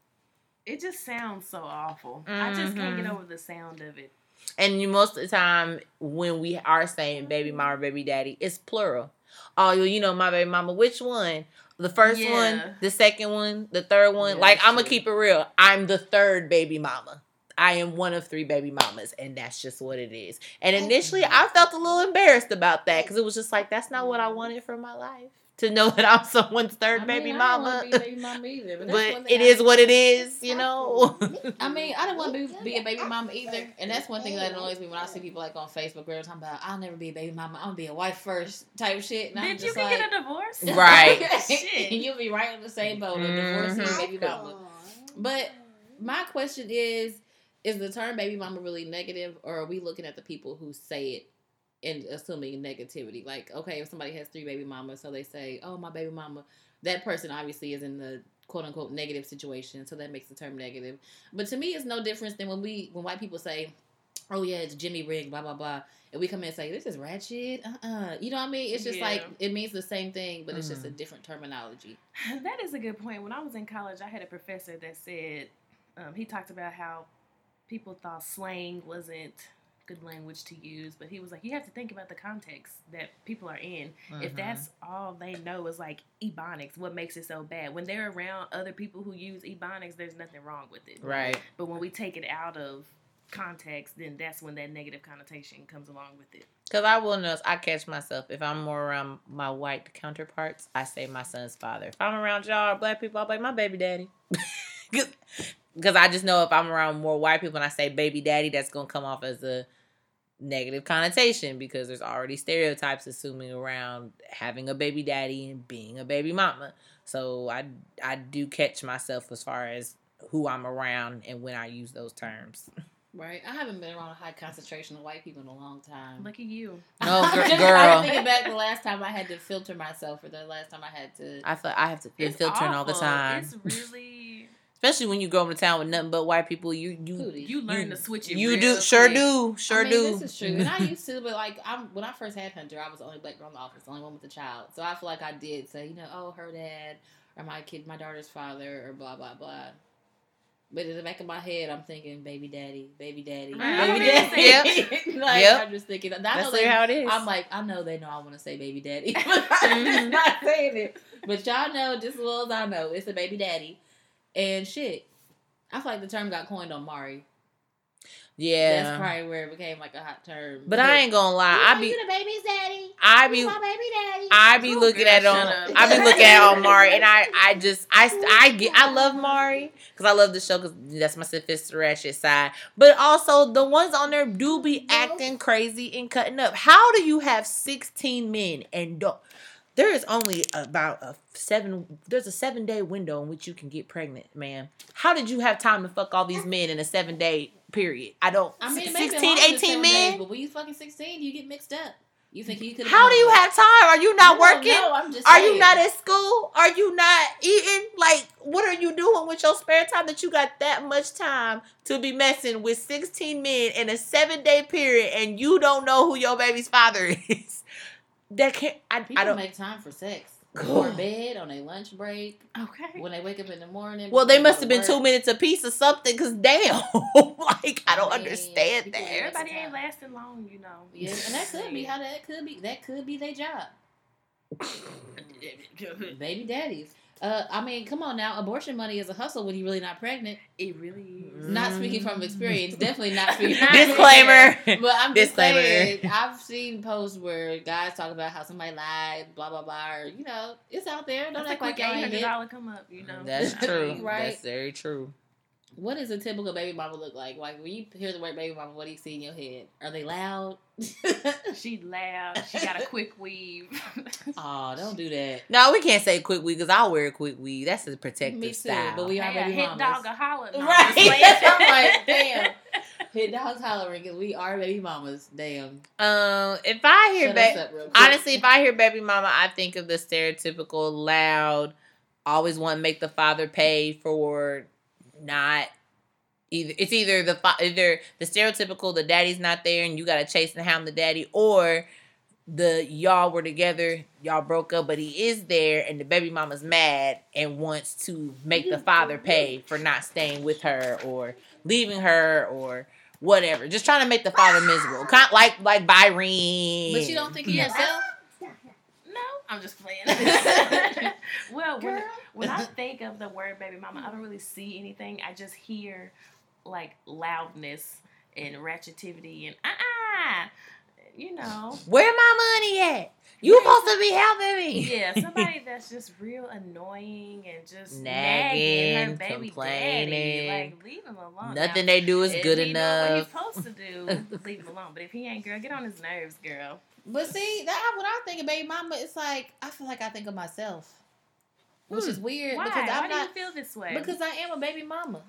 It just sounds so awful. I just can't get Mhm. over the sound of it. And you, most of the time, when we are saying baby mama or baby daddy, it's plural. Oh, you know, my baby mama. Which one? The first Yeah. one, the second one, the third one. Yeah, like, that's I'm going to true. keep it real. I'm the third baby mama. I am one of three baby mamas, and that's just what it is. And initially, I felt a little embarrassed about that because it was just like, that's not what I wanted for my life. To know that I'm someone's third I mean, baby I don't mama. want to be a baby mama either, but, that's one But thing it I- is what it is, you know? I mean, I don't want to be, be a baby mama either, and that's one thing that annoys me when I see people like on Facebook, where they're talking about, "I'll never be a baby mama. I'm gonna be a wife first type shit." And I'm Did you just can like, get a divorce? Right. Shit. and you'll be right in the same boat, a divorcee Mhm. baby mama. But my question is: is the term baby mama really negative, or are we looking at the people who say it and assuming negativity? Like, okay, if somebody has three baby mamas, so they say, "Oh, my baby mama," that person obviously is in the quote unquote negative situation, so that makes the term negative. But to me, it's no difference than when we when white people say, "Oh yeah, it's Jimmy Rig," blah blah blah, and we come in and say, "This is ratchet," uh uh you know what I mean? It's just Yeah. like it means the same thing, but it's just a Mhm. different terminology. That is a good point. When I was in college, I had a professor that said, um, he talked about how people thought slang wasn't good language to use, but he was like, you have to think about the context that people are in. If Mhm. that's all they know is like ebonics, what makes it so bad? When they're around other people who use ebonics, there's nothing wrong with it. Right. But when we take it out of context, then that's when that negative connotation comes along with it. Because I will notice, I catch myself. If I'm more around my white counterparts, I say my son's father. If I'm around y'all black people, I'll be like, my baby daddy. Because I just know if I'm around more white people and I say baby daddy, that's going to come off as a negative connotation because there's already stereotypes assuming around having a baby daddy and being a baby mama. So I, I do catch myself as far as who I'm around and when I use those terms. Right? I haven't been around a high concentration of white people in a long time. Look at you. No, gir- Just- girl. I was thinking back the last time I had to filter myself, or the last time I had to. I feel I have to be It's filtering all the awful. time. It's really... Especially when you go into town with nothing but white people, you you Cooties. You learn to switch it you real do sure quick. do sure I mean, do. This is true, and I used to, but like I'm when I first had Hunter, I was the only black girl in the office, the only one with a child. So I feel like I did say, you know, oh, her dad or my kid, my daughter's father, or blah blah blah. But in the back of my head, I'm thinking, baby daddy, baby daddy, Right. baby I daddy. mean, like Yep. I'm just thinking. I That's know really they, how it is. I'm like, I know they know I want to say baby daddy, but I'm just not saying it. But y'all know just as well as I know, it's a baby daddy, and shit. I feel like the term got coined on Mari. Yeah. That's probably where it became like a hot term. But I ain't gonna lie. I be you the baby's daddy. I be You my baby daddy. I be Oh, looking girl, at on shut up. I be looking at on Mari, and I I just I I get I love Mari because I love the show because that's my sister ratchet side. But also the ones on there do be acting crazy and cutting up. How do you have sixteen men and don't? There is only about a seven. There's a seven day window in which you can get pregnant, man. How did you have time to fuck all these men in a seven day period? I don't. I mean, it may be sixteen, longer than eighteen seven men. days, but when you fucking sixteen, you get mixed up. You think you could? How do you have time? Are you not working? No, I'm just. Are saying. you not at school? Are you not eating? Like, what are you doing with your spare time that you got that much time to be messing with sixteen men in a seven day period and you don't know who your baby's father is? That can't. I, People I don't make time for sex. Before bed, on their lunch break, Okay. when they wake up in the morning. Well, before they go must to have been work. two minutes a piece or something. Cause damn, like I don't I mean, understand people that. ain't- Everybody ain't lasting long, you know. Yeah, and that could be how that could be. That could be their job. Baby daddies. Uh, I mean, come on now. Abortion money is a hustle when you're really not pregnant. It really is. Not speaking from experience. Definitely not speaking from Disclaimer. experience. But I'm just Disclaimer. saying, I've seen posts where guys talk about how somebody lied, blah, blah, blah. Or, you know, it's out there. Don't That's act a like quick y'all eight ain't hundred hit. dollar come up, you know. That's true. Right. That's very true. What does a typical baby mama look like? Like, when you hear the word baby mama, what do you see in your head? Are they loud? She loud. She got a quick weave. Oh, don't do that. No, we can't say quick weave because I'll wear a quick weave. That's a protective Me too, style. but we are Hey, a baby hit mamas. dog a holler. No, Right. I'm just playing. I'm like, damn. Hit dogs hollering because we are baby mamas. Damn. Um, if I hear Shut ba- us up real quick. honestly, if I hear baby mama, I think of the stereotypical loud, always want to make the father pay for not either. It's either the fa- either the stereotypical the daddy's not there and you gotta chase and hound the daddy, or the y'all were together, y'all broke up, but he is there and the baby mama's mad and wants to make the father pay for not staying with her or leaving her or whatever. Just trying to make the father miserable. Kind of like like Byrene. But you don't think of Yeah. yourself? No, I'm just playing. Well, when, when I think of the word baby mama, I don't really see anything. I just hear like loudness and ratchetivity and uh-uh, you know. Where my money at? You supposed to be helping me. Yeah, somebody that's just real annoying and just Nagging, nagging her baby complaining. daddy. Like, leave him alone. Nothing Now, they do is if good he know what enough. he's supposed to do, leave him alone. But if he ain't, girl, get on his nerves, girl. But see, that when I think of baby mama, it's like I feel like I think of myself, which Hmm. is weird Why? because I'm Why not do you feel this way? because I am a baby mama.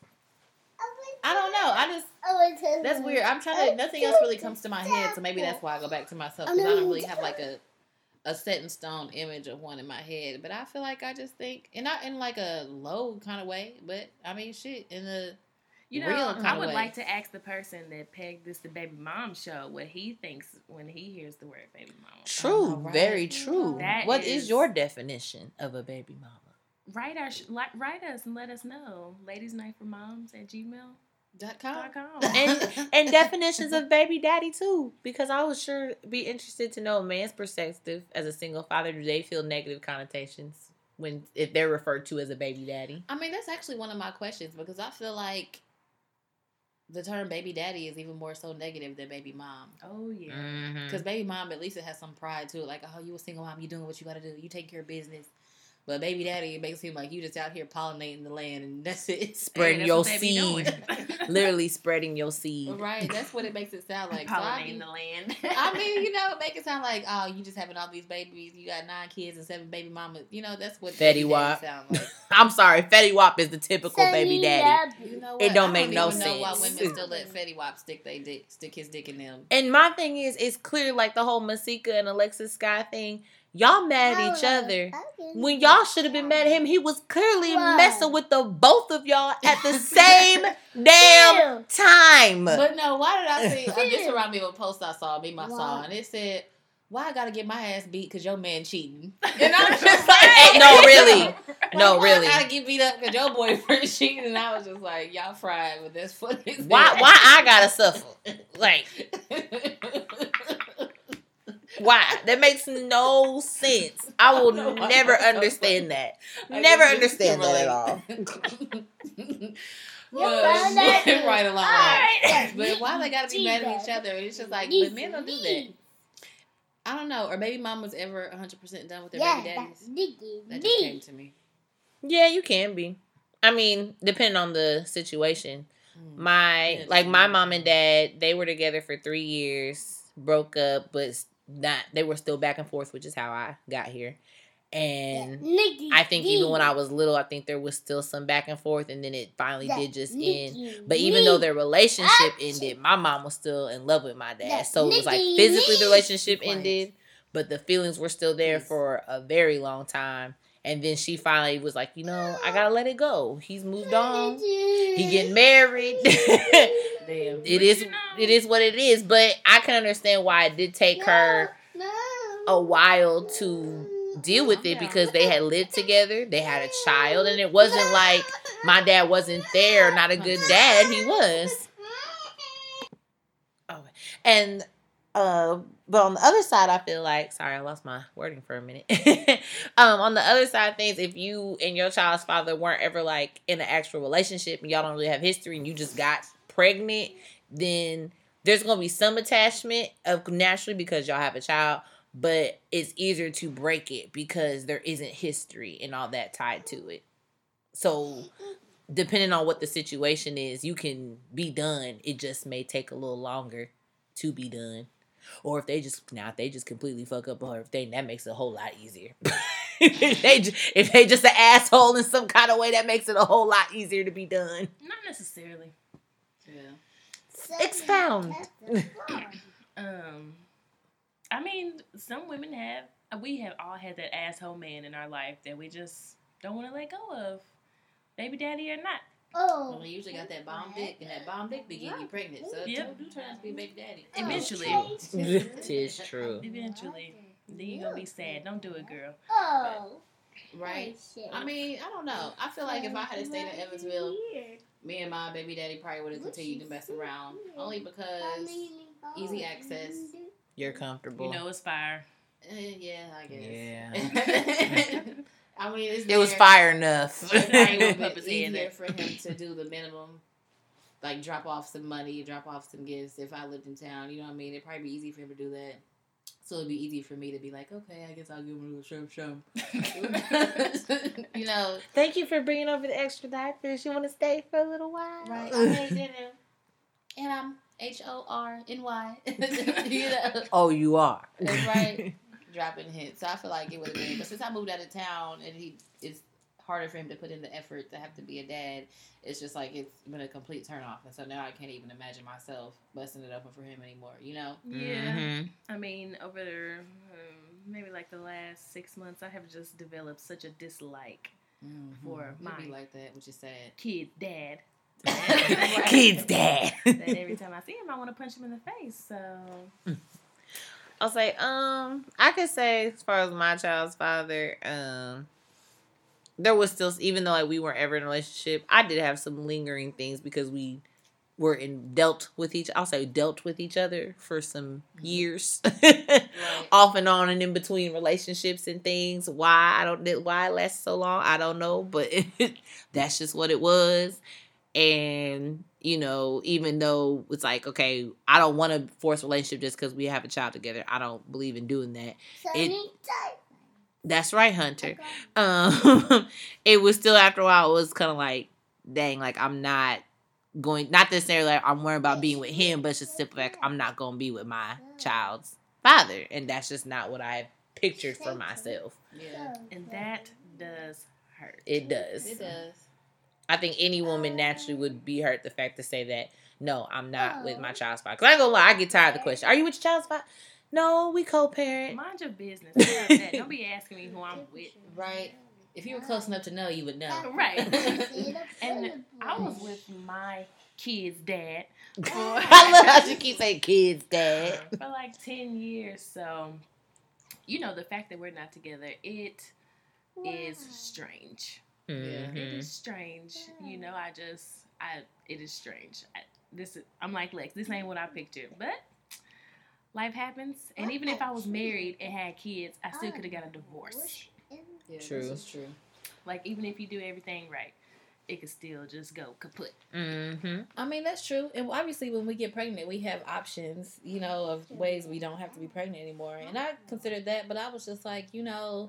I don't know. I just that's weird. I'm trying to. Nothing else really comes to my head, so maybe that's why I go back to myself because I don't really have like a a set in stone image of one in my head. But I feel like I just think, and not in like a low kind of way, but I mean, shit, in a You know, real kind I of would way. like to ask the person that pegged this the baby mom show what he thinks when he hears the word baby mama. True, Oh, right. very true. That What is is- your definition of a baby mama? Write our sh- like, write us and let us know. Ladies Night for Moms at gmail dot com. dot com. And and definitions of baby daddy too, because I would sure be interested to know a man's perspective as a single father. Do they feel negative connotations when if they're referred to as a baby daddy? I mean, that's actually one of my questions because I feel like the term baby daddy is even more so negative than baby mom. Oh yeah. Mm-hmm. Because baby mom, at least it has some pride to it. Like, oh, you a single mom, you doing what you got to do. You take care of business. But baby daddy, it makes it seem like you just out here pollinating the land and that's it. Spreading Hey, that's your what they be seed, doing. literally spreading your seed. Right, that's what it makes it sound like. So I, Pollinating mean, the land. I mean, you know, make it sound like, oh, you just having all these babies. You got nine kids and seven baby mamas. You know, that's what Fetty baby daddy Wap. sound like. I'm sorry, Fetty Wap is the typical baby daddy. You know what? It don't I make no even know why sense. women still let Fetty Wap stick they dick, stick his dick in them. And my thing is, it's clear like the whole Masika and Alexis Sky thing. Y'all mad at each other when y'all should have been mad at him. He was clearly Why? messing with the both of y'all at the same damn time. But no, why did I see? Uh, this reminded me of a post I saw, me my Why? saw, and it said, "Why I gotta get my ass beat because your man cheating?" And I'm just like, Hey, no, really, like, no, why really. I gotta get beat up because your boyfriend cheating, and I was just like, y'all fried, but that's funny. as Why? hell. Why I gotta suffer? Like, why? That makes no sense. I will I don't know why never that's so understand that. I Never just understand that at all. all. Well, Yes. right along. Alright. But why they gotta be mad at each other? It's just like, but men don't do that. I don't know. Or maybe mom was ever one hundred percent done with their baby daddies. That just came to me. Yeah, you can be. I mean, depending on the situation. Mm. My, Yeah, like, my yeah. mom and dad, they were together for three years, broke up, but not, they were still back and forth, which is how I got here. And I think even when I was little, I think there was still some back and forth, and then it finally did just end. But even though their relationship ended, my mom was still in love with my dad. So it was like physically the relationship ended, but the feelings were still there for a very long time. And then she finally was like, you know, I gotta let it go. He's moved on. He getting married. Damn. It is it is what it is. But I can understand why it did take her a while to deal with it, because they had lived together, they had a child, and it wasn't like my dad wasn't there, not a good dad. He was. Oh, and uh, but on the other side, I feel like, sorry, I lost my wording for a minute. um, on the other side of things, if you and your child's father weren't ever like in an actual relationship and y'all don't really have history, and you just got pregnant, then there's gonna be some attachment of naturally because y'all have a child. But it's easier to break it because there isn't history and all that tied to it. So, depending on what the situation is, you can be done. It just may take a little longer to be done. Or if they just, now if they just completely fuck up on everything, that makes it a whole lot easier. if, they just, if they just an asshole in some kind of way, that makes it a whole lot easier to be done. Not necessarily. Yeah. Expound. Um... I mean, some women have, we have all had that asshole man in our life that we just don't want to let go of. Baby daddy or not. Well, they usually got that bomb dick, and that bomb dick be getting you pregnant. So Yep. do turn out to be baby daddy. Eventually. It is true. Eventually. Then you're going to be sad. Don't do it, girl. Oh. Right? I mean, I don't know. I feel like if I had stayed in Evansville, me and my baby daddy probably would have continued to mess around. Only because easy access. You're comfortable. You know it's fire. Uh, yeah, I guess. Yeah. I mean, it's It was there. fire enough. It probably would have Put been his hand easier there. for him to do the minimum, like drop off some money, drop off some gifts if I lived in town. You know what I mean? It'd probably be easy for him to do that. So it'd be easy for me to be like, okay, I guess I'll give him a little shum shum. You know? Thank you for bringing over the extra diapers. You want to stay for a little while? Right. Okay, then, uh, and I'm H O R N Y. You know? Oh, you are. That's right. Dropping hints. So I feel like it would have been. But since I moved out of town and he it's harder for him to put in the effort to have to be a dad, it's just like it's been a complete turn off. And so now I can't even imagine myself busting it open for him anymore, you know? Yeah. Mhm. I mean, over um, maybe like the last six months, I have just developed such a dislike Mm-hmm. for It'd be my like that, which is sad. kid dad. Kid's dad. That every time I see him, I want to punch him in the face. So I'll say, um, I could say as far as my child's father, um, there was still, even though like we weren't ever in a relationship, I did have some lingering things because we were in dealt with each. I'll say dealt with each other for some years, off and on and in between relationships and things. Why I don't why it lasted so long, I don't know, but that's just what it was. And, you know, even though it's like, okay, I don't want to force a relationship just because we have a child together. I don't believe in doing that. It, that's right, Hunter. Um, it was still, after a while, it was kind of like, dang, like I'm not going, not necessarily like I'm worried about being with him, but it's just simply like I'm not going to be with my child's father. And that's just not what I pictured for myself. Yeah. and that does hurt. It does. It does. I think any woman naturally would be hurt the fact to say that, no, I'm not with my child's father. Because I ain't gonna lie, I get tired of the question. Are you with your child's father? No, we co-parent. Mind your business. About that. Don't be asking me who I'm with. Right. If you were close enough to know, you would know. Right. And I was with my kid's dad for, I love how she keeps saying kids, dad. for like ten years. So, you know, the fact that we're not together, it is strange. Mm-hmm. It is strange. You know, I just, I, it is strange. I, this is, I'm like, Lex, this ain't what I pictured. But life happens. And even if I was married and had kids, I still could have got a divorce. Yeah, True. This is true. Like, even if you do everything right. it could still just go kaput. Mm-hmm. I mean, that's true. And obviously, when we get pregnant, we have options, you know, of ways we don't have to be pregnant anymore. And I considered that, but I was just like, you know,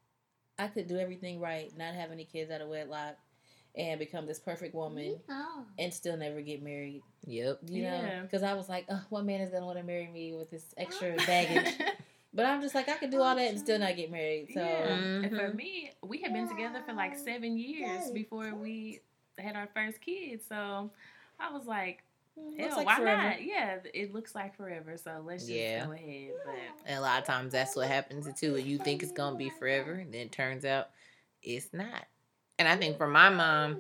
I could do everything right, not have any kids out of wedlock, and become this perfect woman, and still never get married. Yep. You know, Yeah. because I was like, oh, what man is gonna want to marry me with this extra baggage? But I'm just like, I could do all that and still not get married. So, Yeah. And for Mhm. me, we had been together for like seven years before we had our first kid. So I was like, looks hell, like why forever. not? Yeah, it looks like forever. So let's just Yeah. go ahead. But And a lot of times that's what happens too. You think it's gonna be forever, and then it turns out it's not. And I think for my mom,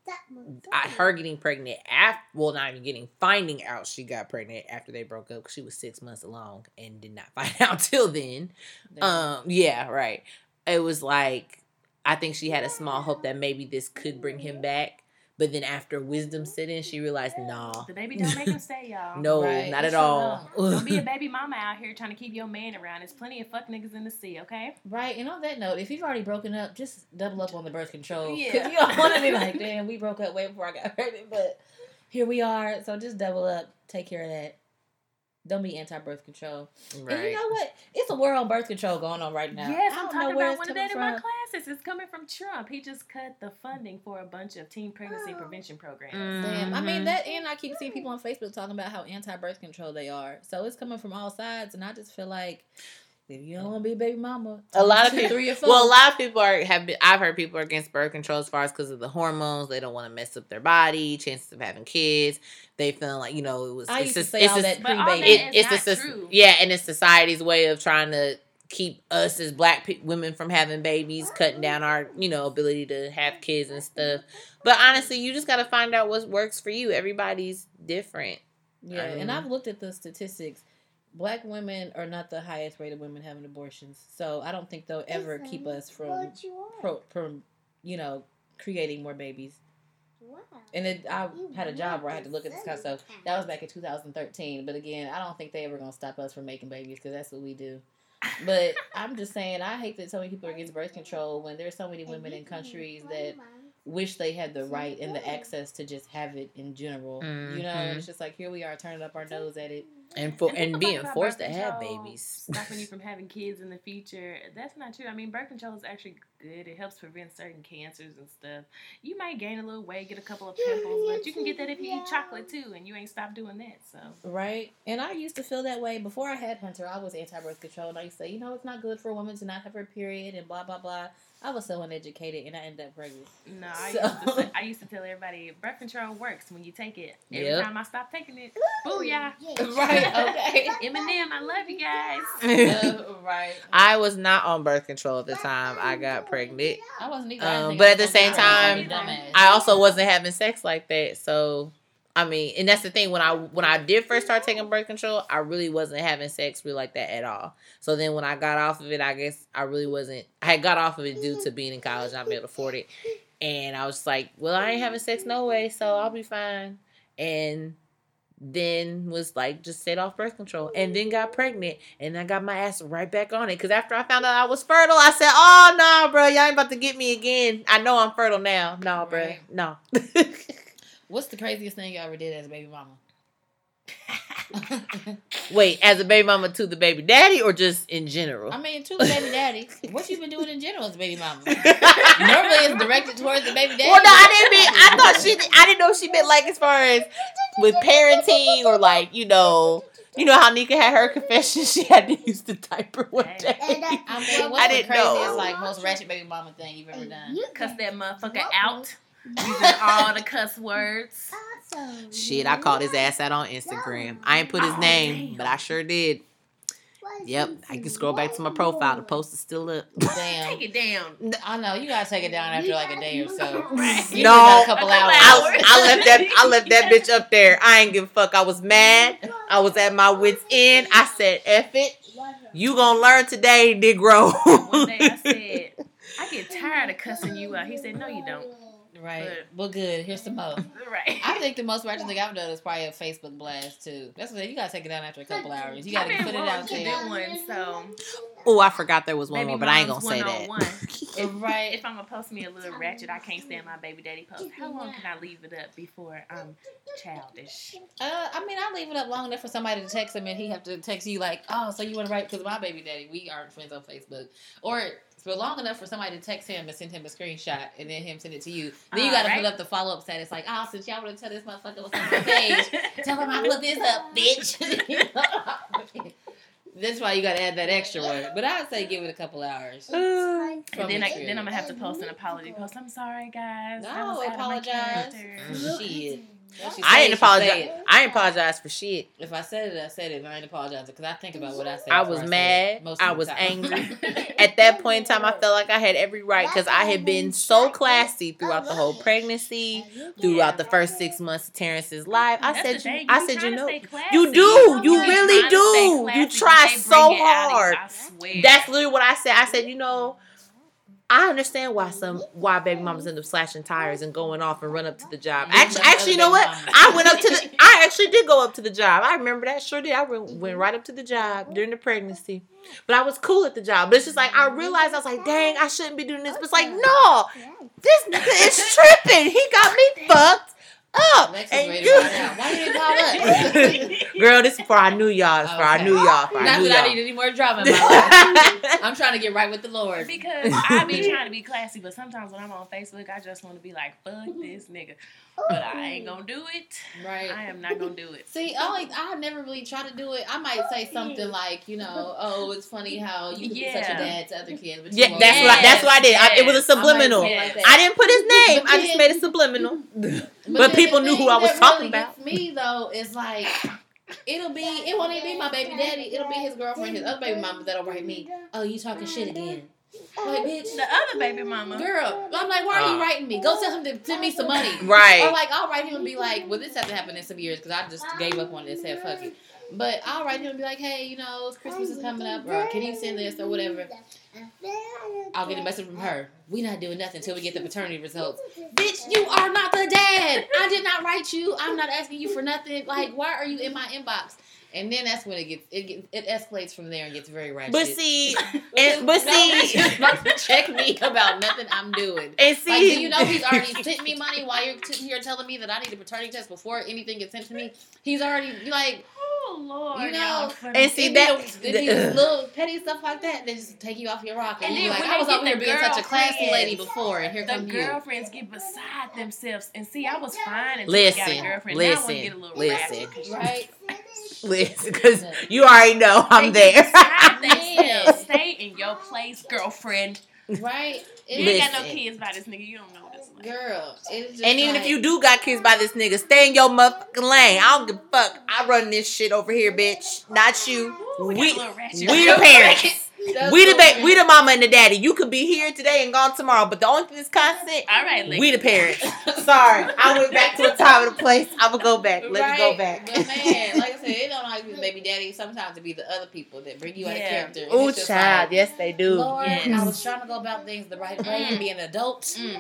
I, her getting pregnant after, well, not even getting, finding out she got pregnant after they broke up, because she was six months along and did not find out till then. Um, yeah, right. It was like, I think she had a small hope that maybe this could bring him back. But then after wisdom set in, she realized, nah. the baby don't make him stay, y'all. No, Right. not at Sure all. Don't be a baby mama out here trying to keep your man around. There's plenty of fuck niggas in the sea, okay? Right, and on that note, if you've already broken up, just double up on the birth control. Yeah. Because you don't want to be like, damn, we broke up way before I got pregnant, but here we are. So just double up. Take care of that. Don't be anti-birth control. And you Right. know what? It's a war on birth control going on right now. Yes, I I'm don't talking know where about it's one of coming that in my from. classes. It's coming from Trump. He just cut the funding for a bunch of teen pregnancy prevention programs. Damn. I mean, Mhm. that, and I keep seeing people on Facebook talking about how anti-birth control they are. So it's coming from all sides, and I just feel like, if you don't want to be a baby mama, A lot of two, people, three or four. well, a lot of people are have been. I've heard people are against birth control as far as because of the hormones. They don't want to mess up their body, chances of having kids. They feel like, you know, it was. I it's used to just- say it's all just- that But all pre-baby. that it, is it's not a, true. yeah, and it's society's way of trying to keep us as black pe- women from having babies, cutting down our, you know, ability to have kids and stuff. But honestly, you just got to find out what works for you. Everybody's different. Yeah, I and mean- I've looked at the statistics. Black women are not the highest rate of women having abortions, so I don't think they'll ever keep us from, pro, from, you know, creating more babies. And it, I had a job where I had to look at this kind of stuff. That was back in two thousand thirteen, but again, I don't think they ever gonna stop us from making babies because that's what we do. But I'm just saying, I hate that so many people are against birth control when there's so many women in countries that wish they had the right and the access to just have it in general. You know, and it's just like, here we are turning up our nose at it. And for And and people being talk about forced to birth have control babies. stopping you from having kids in the future. That's not true. I mean, birth control is actually good. It helps prevent certain cancers and stuff. You might gain a little weight, get a couple of pimples, but you can get that if you eat chocolate too, and you ain't stopped doing that. So Right. And I used to feel that way. Before I had Hunter, I was anti-birth control. And I used to say, you know, it's not good for a woman to not have her period and blah, blah, blah. I was so uneducated and I ended up pregnant. no, I So- used to say, I used to tell everybody birth control works when you take it. Every Yep. time I stop taking it, booyah! Right, okay. Eminem, I love you guys. Uh, right. I was not on birth control at the time I got pregnant. I wasn't either. I didn't Um, think but I at the was gonna same be pregnant. time, Dumbass. I also wasn't having sex like that, so I mean, and that's the thing. When I when I did first start taking birth control, I really wasn't having sex really like that at all. So then when I got off of it, I guess I really wasn't. I had got off of it due to being in college and not being able to afford it. And I was just like, well, I ain't having sex no way, so I'll be fine. And then was like, just set off birth control. And then got pregnant. And I got my ass right back on it. Because after I found out I was fertile, I said, oh, no, bro, y'all ain't about to get me again. I know I'm fertile now. No, bro, Right. no. What's the craziest thing you ever did as a baby mama? Wait, as a baby mama to the baby daddy or just in general? I mean, to the baby daddy. What you been doing in general as a baby mama? Normally it's directed towards the baby daddy. Well, no, I didn't mean. I thought she. I didn't know she meant like as far as with parenting or like you know, you know how Nika had her confession. She had to use the diaper one day. I mean, what's I the didn't craziest, know. like, most ratchet baby mama thing you've ever done? Cuss that motherfucker out. Using all the cuss words. Shit, I called his ass out on Instagram. I ain't put his Oh, name, damn. but I sure did. Yep, I can scroll back to my profile. The post is still up. Damn. Take it down. I know, you gotta take it down after like a day or so. Right. You No. got a couple A couple hours. I, I left that. I left that bitch up there. I ain't give a fuck. I was mad. I was at my wits end. I said, "F it. You gonna learn today, Negro." One day I said, I get tired of cussing you out. He said, no, you don't. Right. Well, good. Here's some more. Right. I think the most ratchet thing I've done is probably a Facebook blast too. That's what you gotta take it down after a couple hours. You gotta I've been put it wanting out to there. do one, so Oh, I forgot there was one Baby more, but I ain't gonna moms say one-on-one. that. Right. If I'm gonna post me a little ratchet, I can't stand my baby daddy post. How long can I leave it up before I'm childish? Uh, I mean, I leave it up long enough for somebody to text him, and he have to text you like, "Oh, so you want to write?" Because my baby daddy, we aren't friends on Facebook, or for long enough for somebody to text him and send him a screenshot, and then him send it to you. Then you got to Alright. put up the follow up status like, "Oh, since y'all want to tell this motherfucker what's on my page, tell him I put this up, bitch." That's why you got to add that extra word. But I'd say give it a couple hours. And From then, I, experience. then I'm gonna have to post an apology post. I'm sorry, guys. I No, was out of my apologize. character. Shit. What she I say, ain't she apologize. say it. I ain't apologize for shit. If I said it, I said it. And I ain't apologizing because I think about what I said. I before was say mad. it, most of I the was time. angry. At that point in time, I felt like I had every right because I had been so classy throughout the whole pregnancy, throughout the first six months of Terrence's life. I That's said, the thing. you, You I be said, you trying to know, stay classy. you do, you be really trying to stay do. classy, You but try they so bring it out of you, hard. I swear. That's literally what I said. I said, you know, I understand why some why baby mamas end up slashing tires and going off and run up to the job. Yeah, Actually, them actually, you other know what? baby mamas. I went up to the. I actually did go up to the job. I remember that. Sure did. I went, went right up to the job during the pregnancy, but I was cool at the job. But it's just like I realized I was like, dang, I shouldn't be doing this. But it's like, no, this nigga is tripping. He got me fucked up. Alexis And ready you- to find out. Why you didn't call us? Girl, this is before I knew y'all. This before I Okay. knew y'all. Before I Not knew that I y'all. need any more drama in my life. I'm trying to get right with the Lord. Because I be trying to be classy, but sometimes when I'm on Facebook, I just want to be like, fuck this nigga. But I ain't gonna do it. Right. I am not gonna do it. See, I like I never really try to do it. I might say something like, you know, oh, it's funny how you can be such a Yeah. dad to other kids, but you Yeah, won't that's do what I, that. that's what I did. I, it was a Yes. subliminal. I might say like that. I didn't put his name. But I just then- made it subliminal. But, But then people the knew who thing I was that talking really about. gets me though is like it'll be it won't even be my baby daddy. It'll be his girlfriend, his other baby mama that'll write me. Oh, you talking shit again? Like, bitch, The other baby mama. girl. I'm like, why are you Uh. writing me? Go tell him to send me some money. Right. Or like I'll write him and be like, well, this hasn't happened in some years because I just gave up on it and said fuck it. But I'll write him and be like, hey, you know, Christmas is coming up, or can you send this or whatever? I'll get a message from her. We not doing nothing until we get the paternity results. Bitch, you are not the dad. I did not write you. I'm not asking you for nothing. Like, why are you in my inbox? And then that's when it gets it gets, it escalates from there and gets very ratchet. But see, and, but see, Nobody's about to check me about nothing I'm doing. and Like, see, do you know he's already sent me money while you're sitting here telling me that I need a paternity test before anything gets sent to me? He's already like, Oh Lord, You know, y'all funny. and see it'd that. be, the, it'd be the- little petty stuff like that that just take you off your rocker. And And you're then like, when I they was get over here the being such a classy girlfriends, lady before, and here the come you. girlfriends get beside themselves. And see, I was fine until Listen, I got a girlfriend. now I want to listen, get a little listen. ratchet. Right? Listen, because you already know I'm They there. get beside themselves. Man. Stay in your place, girlfriend. Right? It You ain't got no Listen. kids by this nigga. You don't know this. Like. Girl, it's just And even like, if you do got kids by this nigga, stay in your motherfucking lane. I don't give a fuck. I run this shit over here, bitch. Not you. Ooh, we, We, got a little ratchet. we the parents. That's We the so ba- weird. we the mama and the daddy. You could be here today and gone tomorrow, but the only thing that's constant, All right, Lex. we the parents. Sorry, I went back to a time and a place. I would go back. Let me go Right? back. But man, like I said, it don't always be the baby daddy. Sometimes it be the other people that bring you out of Yeah. character. And Ooh, it's just child. like, Yes, they do. Lord, Yes. I was trying to go about things the right way and be an adult. Mm.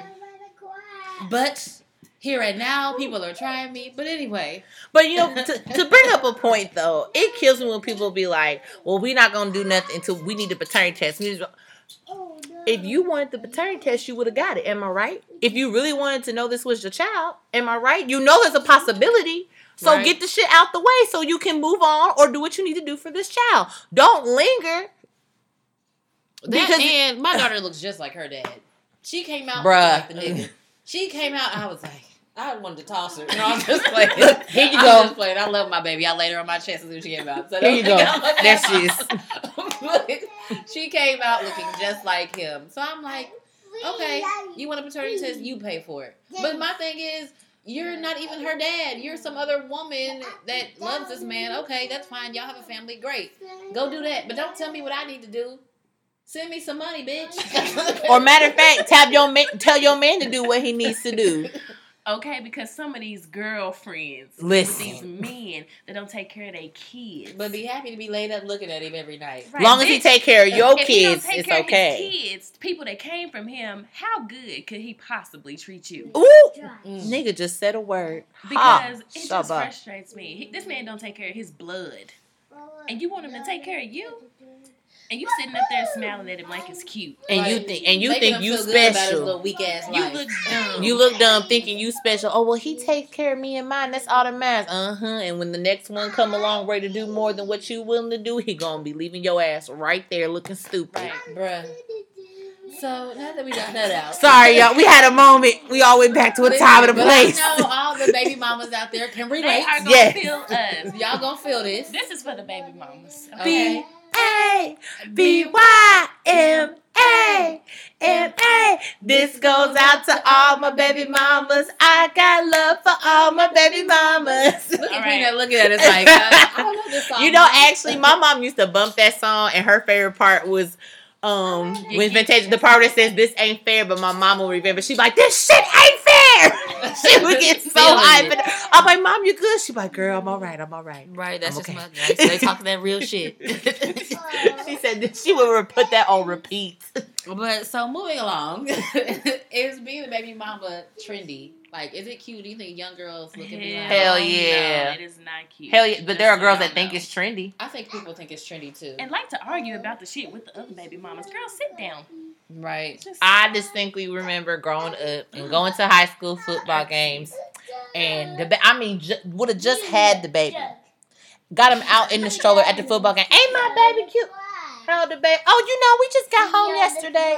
But here and now, people are trying me. But anyway. But you know, to, to bring up a point though, it kills me when people be like, "Well, we're not gonna do nothing until we need the paternity test." We need to- If you wanted the paternity test, you would have got it. Am I right? If you really wanted to know this was your child, am I right? You know there's a possibility. So Right. get the shit out the way so you can move on or do what you need to do for this child. Don't linger. That, Because- and my daughter looks just like her dad. She came out Bruh. like the nigga. She came out, I was like, I wanted to toss her. No, I'm just playing. Look, here you I'm go. just playing. I love my baby. I laid her on my chest as soon as she came out. So Here you don't go. think I'm like There that. she is. But she came out looking just like him. So I'm like, okay, you want a paternity test, you pay for it. But my thing is, you're not even her dad. You're some other woman that loves this man. Okay, that's fine. Y'all have a family. Great. Go do that. But don't tell me what I need to do. Send me some money, bitch. Or matter of fact, tap your man, tell your man to do what he needs to do. Okay, because some of these girlfriends Listen. with these men that don't take care of their kids. But be happy to be laid up looking at him every night. Right, Long as he bitch, take care of your if he don't kids, take it's care of his okay. kids, people that came from him, how good could he possibly treat you? Ooh, Mm. nigga just said a word. Because Ha, it just shut up. frustrates me. He, this man don't take care of his blood, and you want him to take care of you? And you sitting up there smiling at him like it's cute. And Right. you think and you Making think him you feel good about his special. little weak ass You life. look dumb. You look dumb thinking you special. Oh well, he takes care of me and mine. That's all that matters. Uh huh. And when the next one come along ready to do more than what you willing to do, he gonna be leaving your ass right there looking stupid. Right. Bruh. So now that we got that out. Sorry, y'all. We had a moment. We all went back to a time and a But place. I know all the baby mamas out there can They relate. are gonna Yes. feel us. Y'all gonna feel this. This is for the baby mamas. Okay. B A B Y M A M A. This goes out to all my baby mamas. I got love for all my baby mamas. Look at All Queen right. looking at us like, I, I don't know this song. You know, actually, my mom used to bump that song, and her favorite part was um when Vintage, the part that says "This ain't fair," but my mom will remember. She'd be like, "This shit ain't fair." She would get so Feeling hyped. it. I'm like, "Mom, you good?" She'd be like, "Girl, I'm all right. I'm all right." Right, that's I'm just okay. my. They talking that real shit. She said that she would put that on repeat. But so moving along, is being a baby mama trendy? Like, is it cute? Do you think young girls look at me like? Hell no, yeah. it is not cute. Hell yeah, but there are Just girls so that y'all think know. it's trendy. I think people think it's trendy too. And like to argue about the shit with the other baby mamas. Girl, sit down. Right. Just I distinctly remember growing up and going to high school football games, and the ba- I mean, ju- would have just had the baby, got him out in the stroller at the football game. Ain't my baby cute? Held the baby. Oh, you know, we just got home yesterday.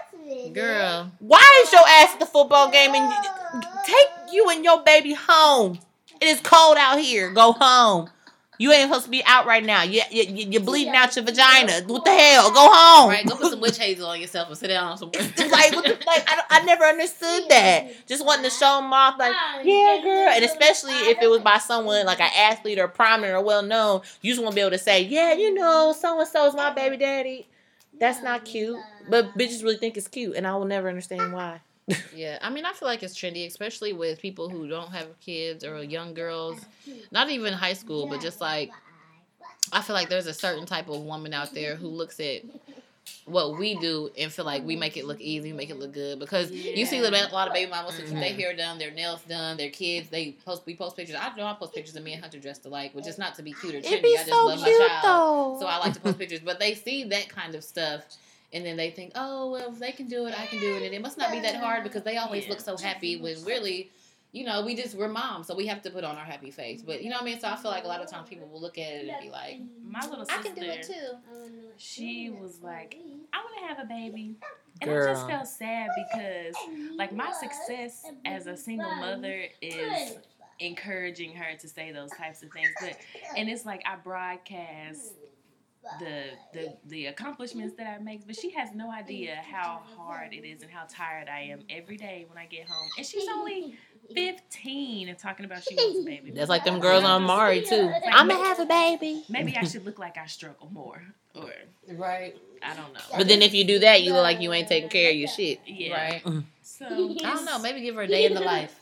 Girl. Why is your ass at the football game and take you and your baby home? It is cold out here. Go home. You ain't supposed to be out right now. You, you, you- you're bleeding out your vagina. What the hell? Go home. Right, go put some witch hazel on yourself and sit down somewhere. like, what the, like I, don't- I never understood that. Just wanting to show them off, like, yeah, girl. And especially if it was by someone like an athlete or prominent or well known, you just want to be able to say, yeah, you know, so and so is my baby daddy. That's not cute, but bitches really think it's cute, and I will never understand why. Yeah, I mean, I feel like it's trendy, especially with people who don't have kids or young girls. Not even high school, but just like, I feel like there's a certain type of woman out there who looks at what we do and feel like we make it look easy, make it look good. Because you see a lot of baby mamas who Mm-hmm. get their hair done, their nails done, their kids, they post, we post pictures. I know I post pictures of me and Hunter dressed alike, which is not to be cute or trendy. It'd be I just so love cute my child. though. So I like to post pictures. But they see that kind of stuff. And then they think, oh, well, if they can do it, I can do it. And it must not be that hard because they always Yeah. look so happy when really, you know, we just, we're moms. So we have to put on our happy face. But, you know what I mean? So I feel like a lot of times people will look at it and be like, my little I sister, can do it too. she was like, I want to have a baby. And Girl. I just felt sad because, like, my success as a single mother is encouraging her to say those types of things. But and it's like I broadcast the the the accomplishments that I make, but she has no idea how hard it is and how tired I am every day when I get home. And she's only fifteen and talking about she wants a baby. That's like them girls on Mari too. I'ma have a baby. Maybe I should look like I struggle more, or Right. I don't know. But then if you do that, you look like you ain't taking care of your shit. Yeah. Right. So I don't know. Maybe give her a day in the life.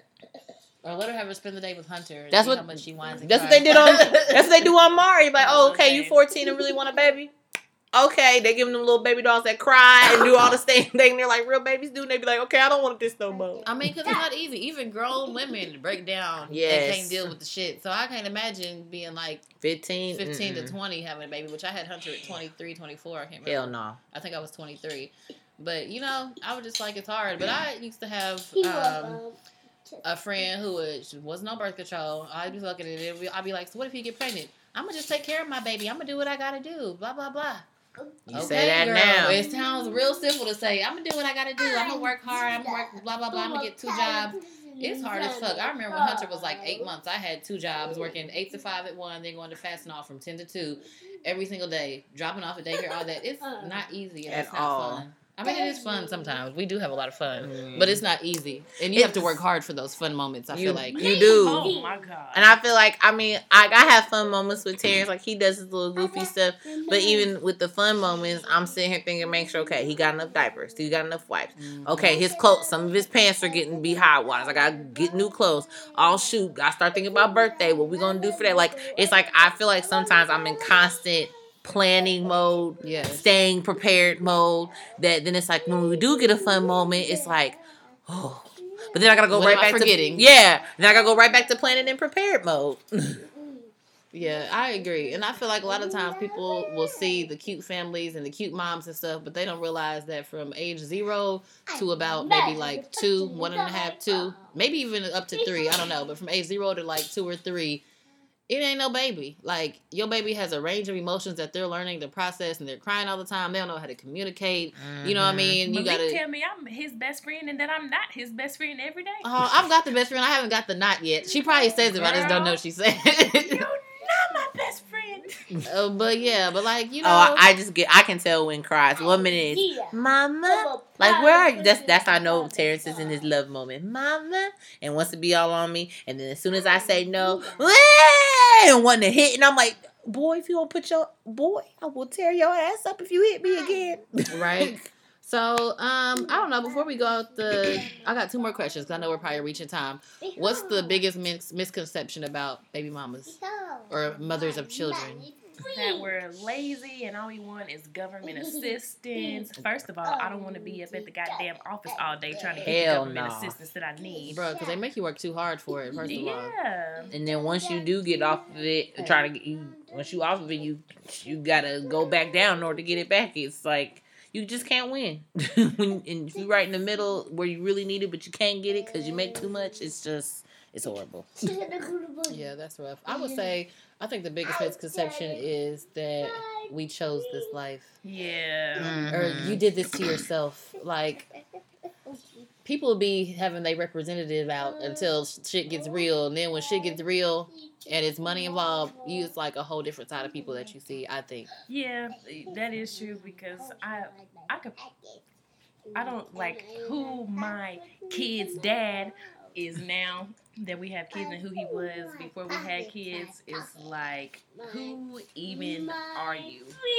Or let her have her spend the day with Hunter and That's see what- how much she whines and That's what cries. they did on. That's what they do on Mari. Like, oh, okay, Okay. you fourteen and really want a baby. Okay, they give them little baby dolls that cry and do all the same thing. They're like real babies do. And they be like, okay, I don't want this no more. I mean, because it's not easy. Even grown women break down Yes. and can't deal with the shit. So I can't imagine being like Fifteen, fifteen mm-mm. to twenty having a baby, which I had Hunter at twenty-three, twenty-four. I can't remember. Hell no. I think I was twenty-three. But, you know, I was just like, it's hard. But I used to have um, a friend who was, wasn't on birth control. I'd be looking at it. I'd be like, so what if you get pregnant? I'm going to just take care of my baby. I'm going to do what I got to do. Blah, blah, blah. You say that now. It sounds real simple to say, I'm going to do what I got to do. I'm going to work hard. I'm going to work, blah, blah, blah. I'm going to get two jobs. It's hard as fuck. I remember when Hunter was like eight months. I had two jobs, working eight to five at one, then going to Fastenal from ten to two every single day, dropping off at daycare, all that. It's not easy and At it's not all. fun. I mean, it is fun sometimes. We do have a lot of fun, Mm. but it's not easy. And you have to It's- work hard for those fun moments, I You- feel like. you do. Oh my god. And I feel like, I mean, I, I have fun moments with Terrence. Like, he does his little goofy stuff. But even with the fun moments, I'm sitting here thinking, make sure, okay, he got enough diapers. He got enough wipes. Okay, his clothes, some of his pants are getting be hot wads. I got to get new clothes. I'll shoot. I start thinking about birthday. What we going to do for that? Like, it's like, I feel like sometimes I'm in constant planning mode, Yes. staying prepared mode. That then it's like, when we do get a fun moment, it's like, oh. But then I got to go What right am I back forgetting? to, yeah. Then I got to go right back to planning and prepared mode. Yeah, I agree. And I feel like a lot of times people will see the cute families and the cute moms and stuff, but they don't realize that from age zero to about maybe like two, one and a half, two, maybe even up to three, I don't know. But from age zero to like two or three, it ain't no baby. Like, your baby has a range of emotions that they're learning to process, and they're crying all the time. They don't know how to communicate. Mm-hmm. You know what I mean? You Malik gotta tell me I'm his best friend and that I'm not his best friend every day. Oh, uh, I've got the best friend. I haven't got the not yet. She probably says it, but I just don't know what she said. You're not my best friend. uh, but yeah, but like, you know. Oh, I just get, I can tell when cries. One minute is, Mama. Like, where are you? That's, that's how I know Terrence is in his love moment. Mama. And wants to be all on me. And then as soon as I say no, and want to hit, and I'm like, boy, if you don't put your, boy, I will tear your ass up if you hit me again. Right. So, um, I don't know. Before we go out the, I got two more questions because I know we're probably reaching time. What's the biggest mis- misconception about baby mamas or mothers of children? That we're lazy and all we want is government assistance. First of all, I don't want to be up at the goddamn office all day trying to get the government no. assistance that I need. Bro, because they make you work too hard for it, first yeah. of all. Yeah. And then once you do get off of it, try to get you, once you off of it, you, you got to go back down in order to get it back. It's like, you just can't win. when and if you're right in the middle where you really need it, but you can't get it because you make too much, it's just, it's horrible. Yeah, that's rough. I would say, I think the biggest misconception is that we chose this life. Yeah. Mm-hmm. Or you did this to yourself. Like, people be having their representative out until shit gets real. And then when shit gets real and it's money involved, you it's like a whole different side of people that you see, I think. Yeah, that is true because I I could I don't like who my kid's dad is now that we have kids and who he was before we had kids is like, who even are you?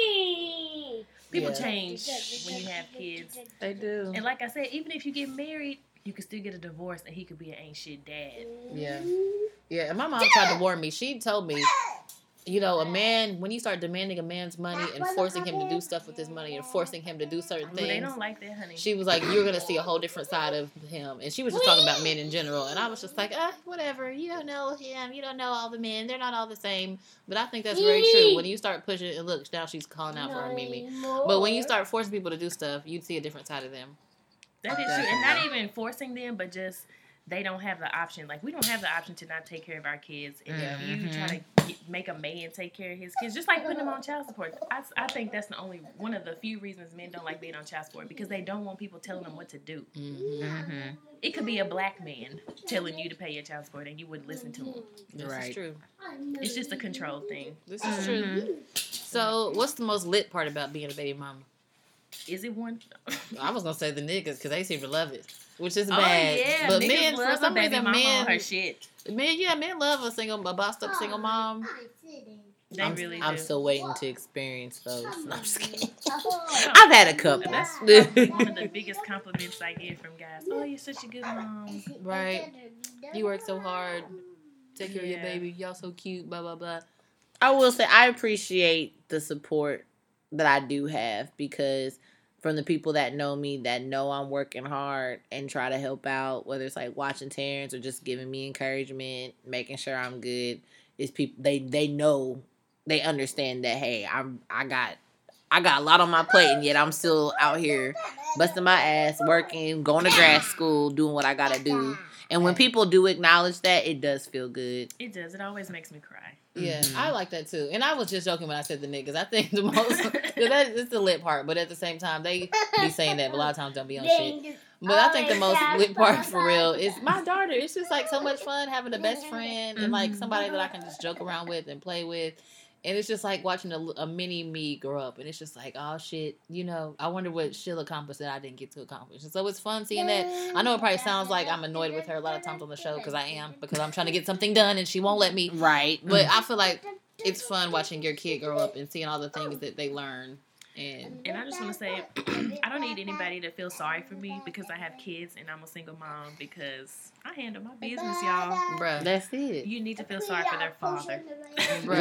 People yeah. change when you have kids. They do. And like I said, even if you get married, you can still get a divorce and he could be an ain't shit dad. Yeah. Yeah, and my mom tried to warn me. She told me, you know, a man, when you start demanding a man's money and forcing him to do stuff with his money and forcing him to do certain things. They don't like that, honey. She was like, you're going to see a whole different side of him. And she was just talking about men in general. And I was just like, ah, whatever. You don't know him. You don't know all the men. They're not all the same. But I think that's very true. When you start pushing, and look, now she's calling out for her Mimi. But when you start forcing people to do stuff, you'd see a different side of them. That is true. And not even forcing them, but just... they don't have the option. Like, we don't have the option to not take care of our kids. And mm-hmm. if you try to get, make a man take care of his kids, just like putting them on child support, I, I think that's the only one of the few reasons men don't like being on child support, because they don't want people telling them what to do. Mm-hmm. It could be a black man telling you to pay your child support and you wouldn't listen to him. This right. is true. It's just a control thing. This is mm-hmm. true. So, what's the most lit part about being a baby mama? Is it one? I was going to say the niggas, because they seem to love it. Which is oh, bad. Yeah. But niggas men, love for some baby reason, mama men, on her shit. Men, yeah, men love a single, a bossed up single mom. They I'm, really do. I'm still waiting to experience those. No, I'm just kidding. I've had a couple. That's one of the biggest compliments I get from guys. Oh, you're such a good mom. Right. You work so hard. Take care yeah. of your baby. Y'all so cute. Blah, blah, blah. I will say I appreciate the support that I do have, because from the people that know me, that know I'm working hard and try to help out, whether it's like watching Terrence or just giving me encouragement, making sure I'm good, is people they they know, they understand that, hey, I'm I got I got a lot on my plate, and yet I'm still out here busting my ass, working, going to grad school, doing what I gotta do. And when people do acknowledge that, it does feel good. It does. It always makes me cry. Yeah, mm-hmm. I like that too. And I was just joking when I said the niggas. I think the most, because that is the lit part, but at the same time, they be saying that, but a lot of times don't be on shit. But I think the most lit part for real is my daughter. It's just like so much fun having a best friend and like somebody that I can just joke around with and play with. And it's just like watching a, a mini me grow up. And it's just like, oh, shit, you know, I wonder what she'll accomplish that I didn't get to accomplish. And so it's fun seeing that. I know it probably sounds like I'm annoyed with her a lot of times on the show, because I am, because I'm trying to get something done and she won't let me. Right. But I feel like it's fun watching your kid grow up and seeing all the things that they learn. And and I just want to say, I don't need anybody to feel sorry for me because I have kids and I'm a single mom, because I handle my business, y'all. Bruh. That's it. You need to feel sorry for their father. Bruh.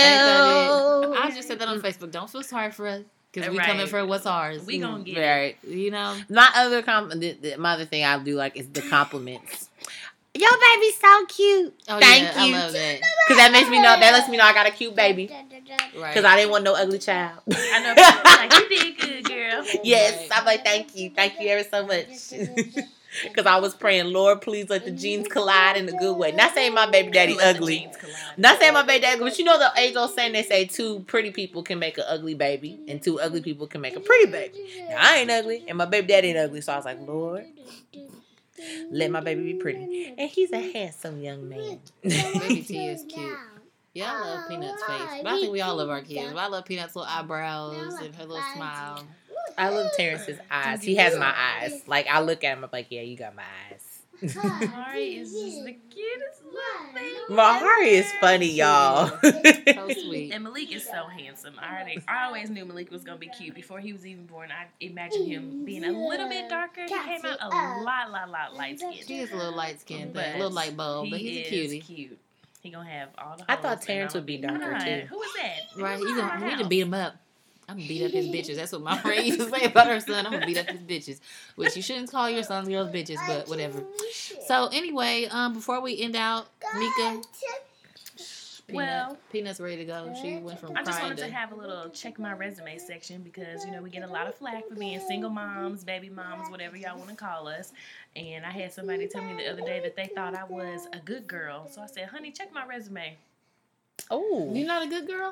Well, I just said that on Facebook. Don't feel sorry for us, because we right. coming for what's ours. We gonna get right. it. You know? My other com- the, the, my other thing I do like is the compliments. Your baby's so cute. Oh, Thank yeah, you. I love that. Because that makes me know, that lets me know I got a cute baby. Right. Because I didn't want no ugly child. I know people like, you did good, girl. Yes, Right. I'm like, thank you. Thank you ever so much. Because I was praying, Lord, please let the genes collide in a good way. Not saying my baby daddy Let the ugly. genes collide. Not saying my baby daddy ugly. But you know the age-old saying, they say two pretty people can make an ugly baby. And two ugly people can make a pretty baby. Now, I ain't ugly. And my baby daddy ain't ugly. So I was like, Lord, let my baby be pretty. And he's a handsome young man. Baby T is cute. Yeah, I love Peanut's face. But I think we all love our kids. But I love Peanut's little eyebrows and her little smile. I love Terrence's eyes. He has my eyes. Like, I look at him, I'm like, yeah, you got my eyes. Mari is just the cutest little thing. Mahari is funny, y'all. So sweet. And Malik is so handsome. I already, I always knew Malik was gonna be cute before he was even born. I imagined him being a little bit darker. He came out a lot, lot, lot light He skinned. is a little light skinned, But a little light bulb, but he's a he is cutie. cute. He gonna have all the. I hoes thought and Terrence all would be the- darker, Nah, too. Who is that? Right? Who's You in gonna, my we need to house? beat him up. I'm gonna beat up his bitches. That's what my friend used to say about her son. I'm gonna beat up his bitches. Which you shouldn't call your sons girls bitches, but whatever. So anyway, um, before we end out, Nika, Peanut, Well- Peanut's ready to go. She went from I just crying wanted to to have a little check my resume section because, you know, we get a lot of flack for being single moms, baby moms, whatever y'all want to call us. And I had somebody tell me the other day that they thought I was a good girl. So I said, honey, check my resume. Oh. You're not a good girl?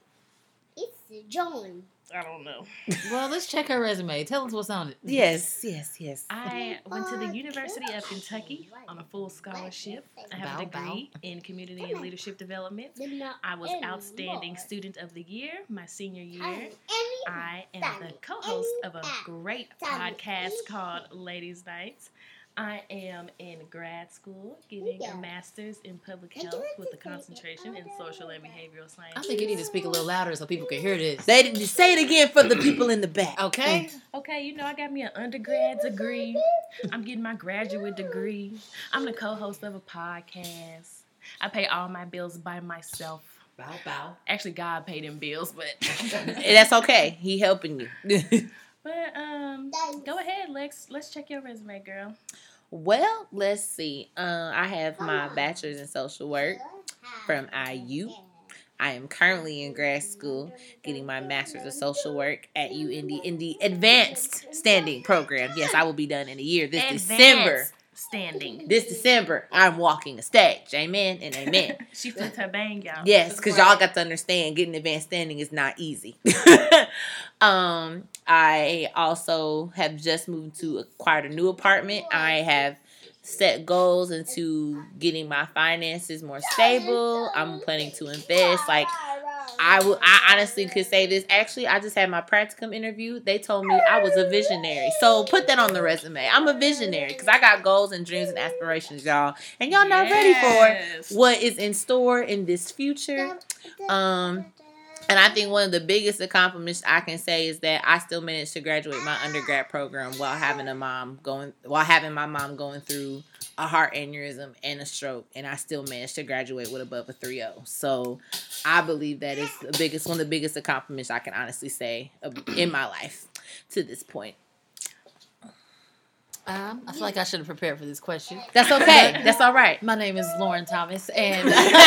It's John. I don't know. Well, let's check her resume. Tell us what's on it. Yes, yes, yes. I went to the University of Kentucky on a full scholarship. I have a Bow, bow. degree in community and leadership development. I was outstanding student of the year my senior year. I am the co-host of a great podcast called Ladies Nights. I am in grad school getting a master's in public health with a concentration in social and behavioral science. I think you need to speak a little louder so people can hear this. They didn't say it again for the people in the back. Okay? Okay, you know, I got me an undergrad degree. I'm getting my graduate degree. I'm the co-host of a podcast. I pay all my bills by myself. Bow, bow. Actually, God paid them bills, but That's okay. He helping you. but um, go ahead, Lex. Let's check your resume, girl. Well, let's see. Uh, I have my bachelor's in social work from I U. I am currently in grad school getting my master's of social work at U N D in the advanced standing program. Yes, I will be done in a year this Advanced December. standing. This December, I'm walking a stage. Amen and amen. She flipped her bang, y'all. Yes, because y'all got to understand getting advanced standing is not easy. um, I also have just moved to acquired a new apartment. I have set goals into getting my finances more stable. I'm planning to invest. Like I will, I honestly could say this. Actually, I just had my practicum interview. They told me I was a visionary. So put that on the resume. I'm a visionary because I got goals and dreams and aspirations, y'all. And y'all not ready Yes. for what is in store in this future. Um, and I think one of the biggest accomplishments I can say is that I still managed to graduate my undergrad program while having a mom going, while having my mom going through a heart aneurysm and a stroke, and I still managed to graduate with above a three point oh. So I believe that is the biggest, one of the biggest accomplishments I can honestly say in my life to this point. Um, I feel like I should have prepared for this question. That's okay. That's all right. My name is Lauren Thomas, and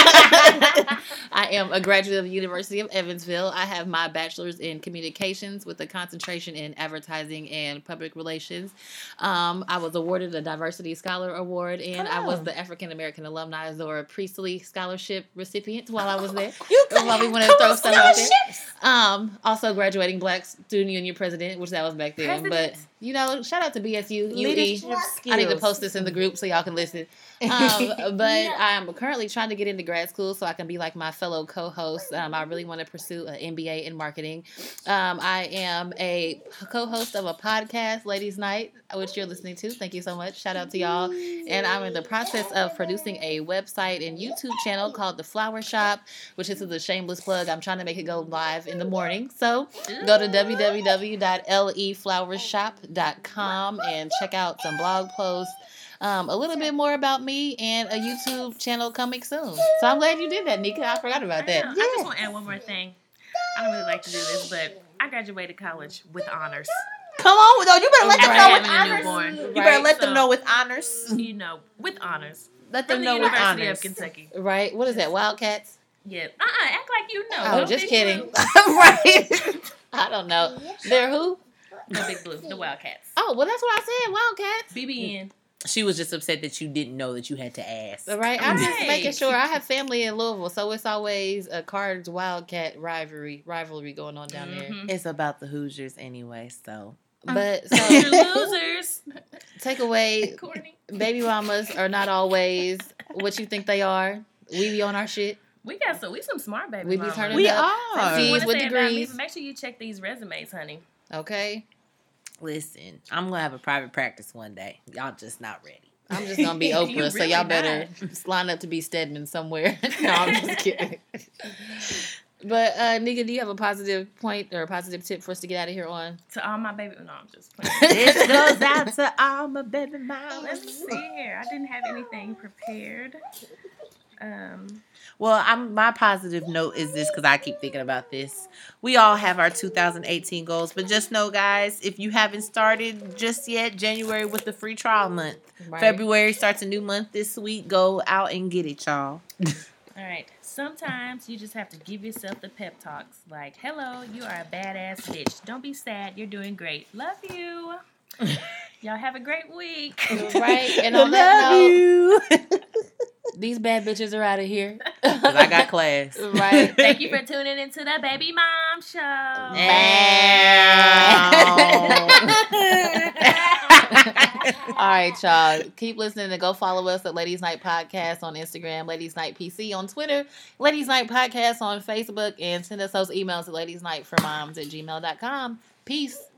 I am a graduate of the University of Evansville. I have my bachelor's in communications with a concentration in advertising and public relations. Um, I was awarded a Diversity Scholar Award, and I was Oh. the African American Alumni Zora Priestley Scholarship recipient while I was there. You While we wanted to throw stuff out there. Um, also graduating Black Student Union president, which that was back then. President. But, you know, shout out to B S U, U E. Leadership I need to skills. post this in the group so y'all can listen. Um, but I'm currently trying to get into grad school so I can be like my fellow co-hosts. Um, I really want to pursue an M B A in marketing. Um, I am a co-host of a podcast, Ladies Night, which you're listening to. Thank you so much. Shout out to y'all. And I'm in the process of producing a website and YouTube channel called The Flower Shop, which is a shameless plug. I'm trying to make it go live in the morning. So go to w w w dot l e flowers shop dot com and check out some blog posts. Um, a little bit more about me and a YouTube channel coming soon. So I'm glad you did that, Nika. I forgot about I, that. know. I just want to add one more thing. I don't really like to do this, but I graduated college with honors. Come on, though. You better let them After know with having a honors. newborn. You better Right, let them so- know with honors. You know, with honors. Let From them the know with University honors. of Kentucky. Right? What is that? Wildcats? Yeah. Uh-uh, act like you know. Oh, Go just Big kidding. Blue. Right. I don't know. They're who? The Big Blue. The Wildcats. Oh, well, that's what I said. Wildcats. B B N. She was just upset that you didn't know that you had to ask. Right. I'm just Right. making sure. I have family in Louisville, so it's always a Cards Wildcat rivalry rivalry going on down there. Mhm. It's about the Hoosiers anyway, so. But You're so losers. take away, Courtney. baby mamas are not always what you think they are. We be on our shit. We got some. We some smart baby. We be mamas. turning We up. are. If you Fees wanna with say about me, degrees. but make sure you check these resumes, honey. Okay. Listen, I'm going to have a private practice one day. Y'all just not ready. I'm just gonna be You Oprah, so really y'all better not. line up to be Stedman somewhere. No, I'm just kidding. But uh Nika, do you have a positive point or a positive tip for us to get out of here on? To all my baby. No, I'm just playing. This goes out to all my baby mamas. Let's see here. I didn't have anything prepared. Um, Well, I'm my positive note is this because I keep thinking about this. We all have our two thousand eighteen goals, but just know, guys, if you haven't started just yet, January with the free trial month. Right. February starts a new month this week. Go out and get it, y'all. all right. Sometimes you just have to give yourself the pep talks. Like, hello, you are a badass bitch. Don't be sad. You're doing great. Love you. Y'all have a great week. Right. And I on that love note, you. these bad bitches are out of here. 'Cause I got class. Right. Thank you for tuning into the Baby Mom Show. All right, y'all. Keep listening and go follow us at Ladies Night Podcast on Instagram, Ladies Night P C on Twitter, Ladies Night Podcast on Facebook, and send us those emails at ladiesnightformoms at gmail dot com. Peace.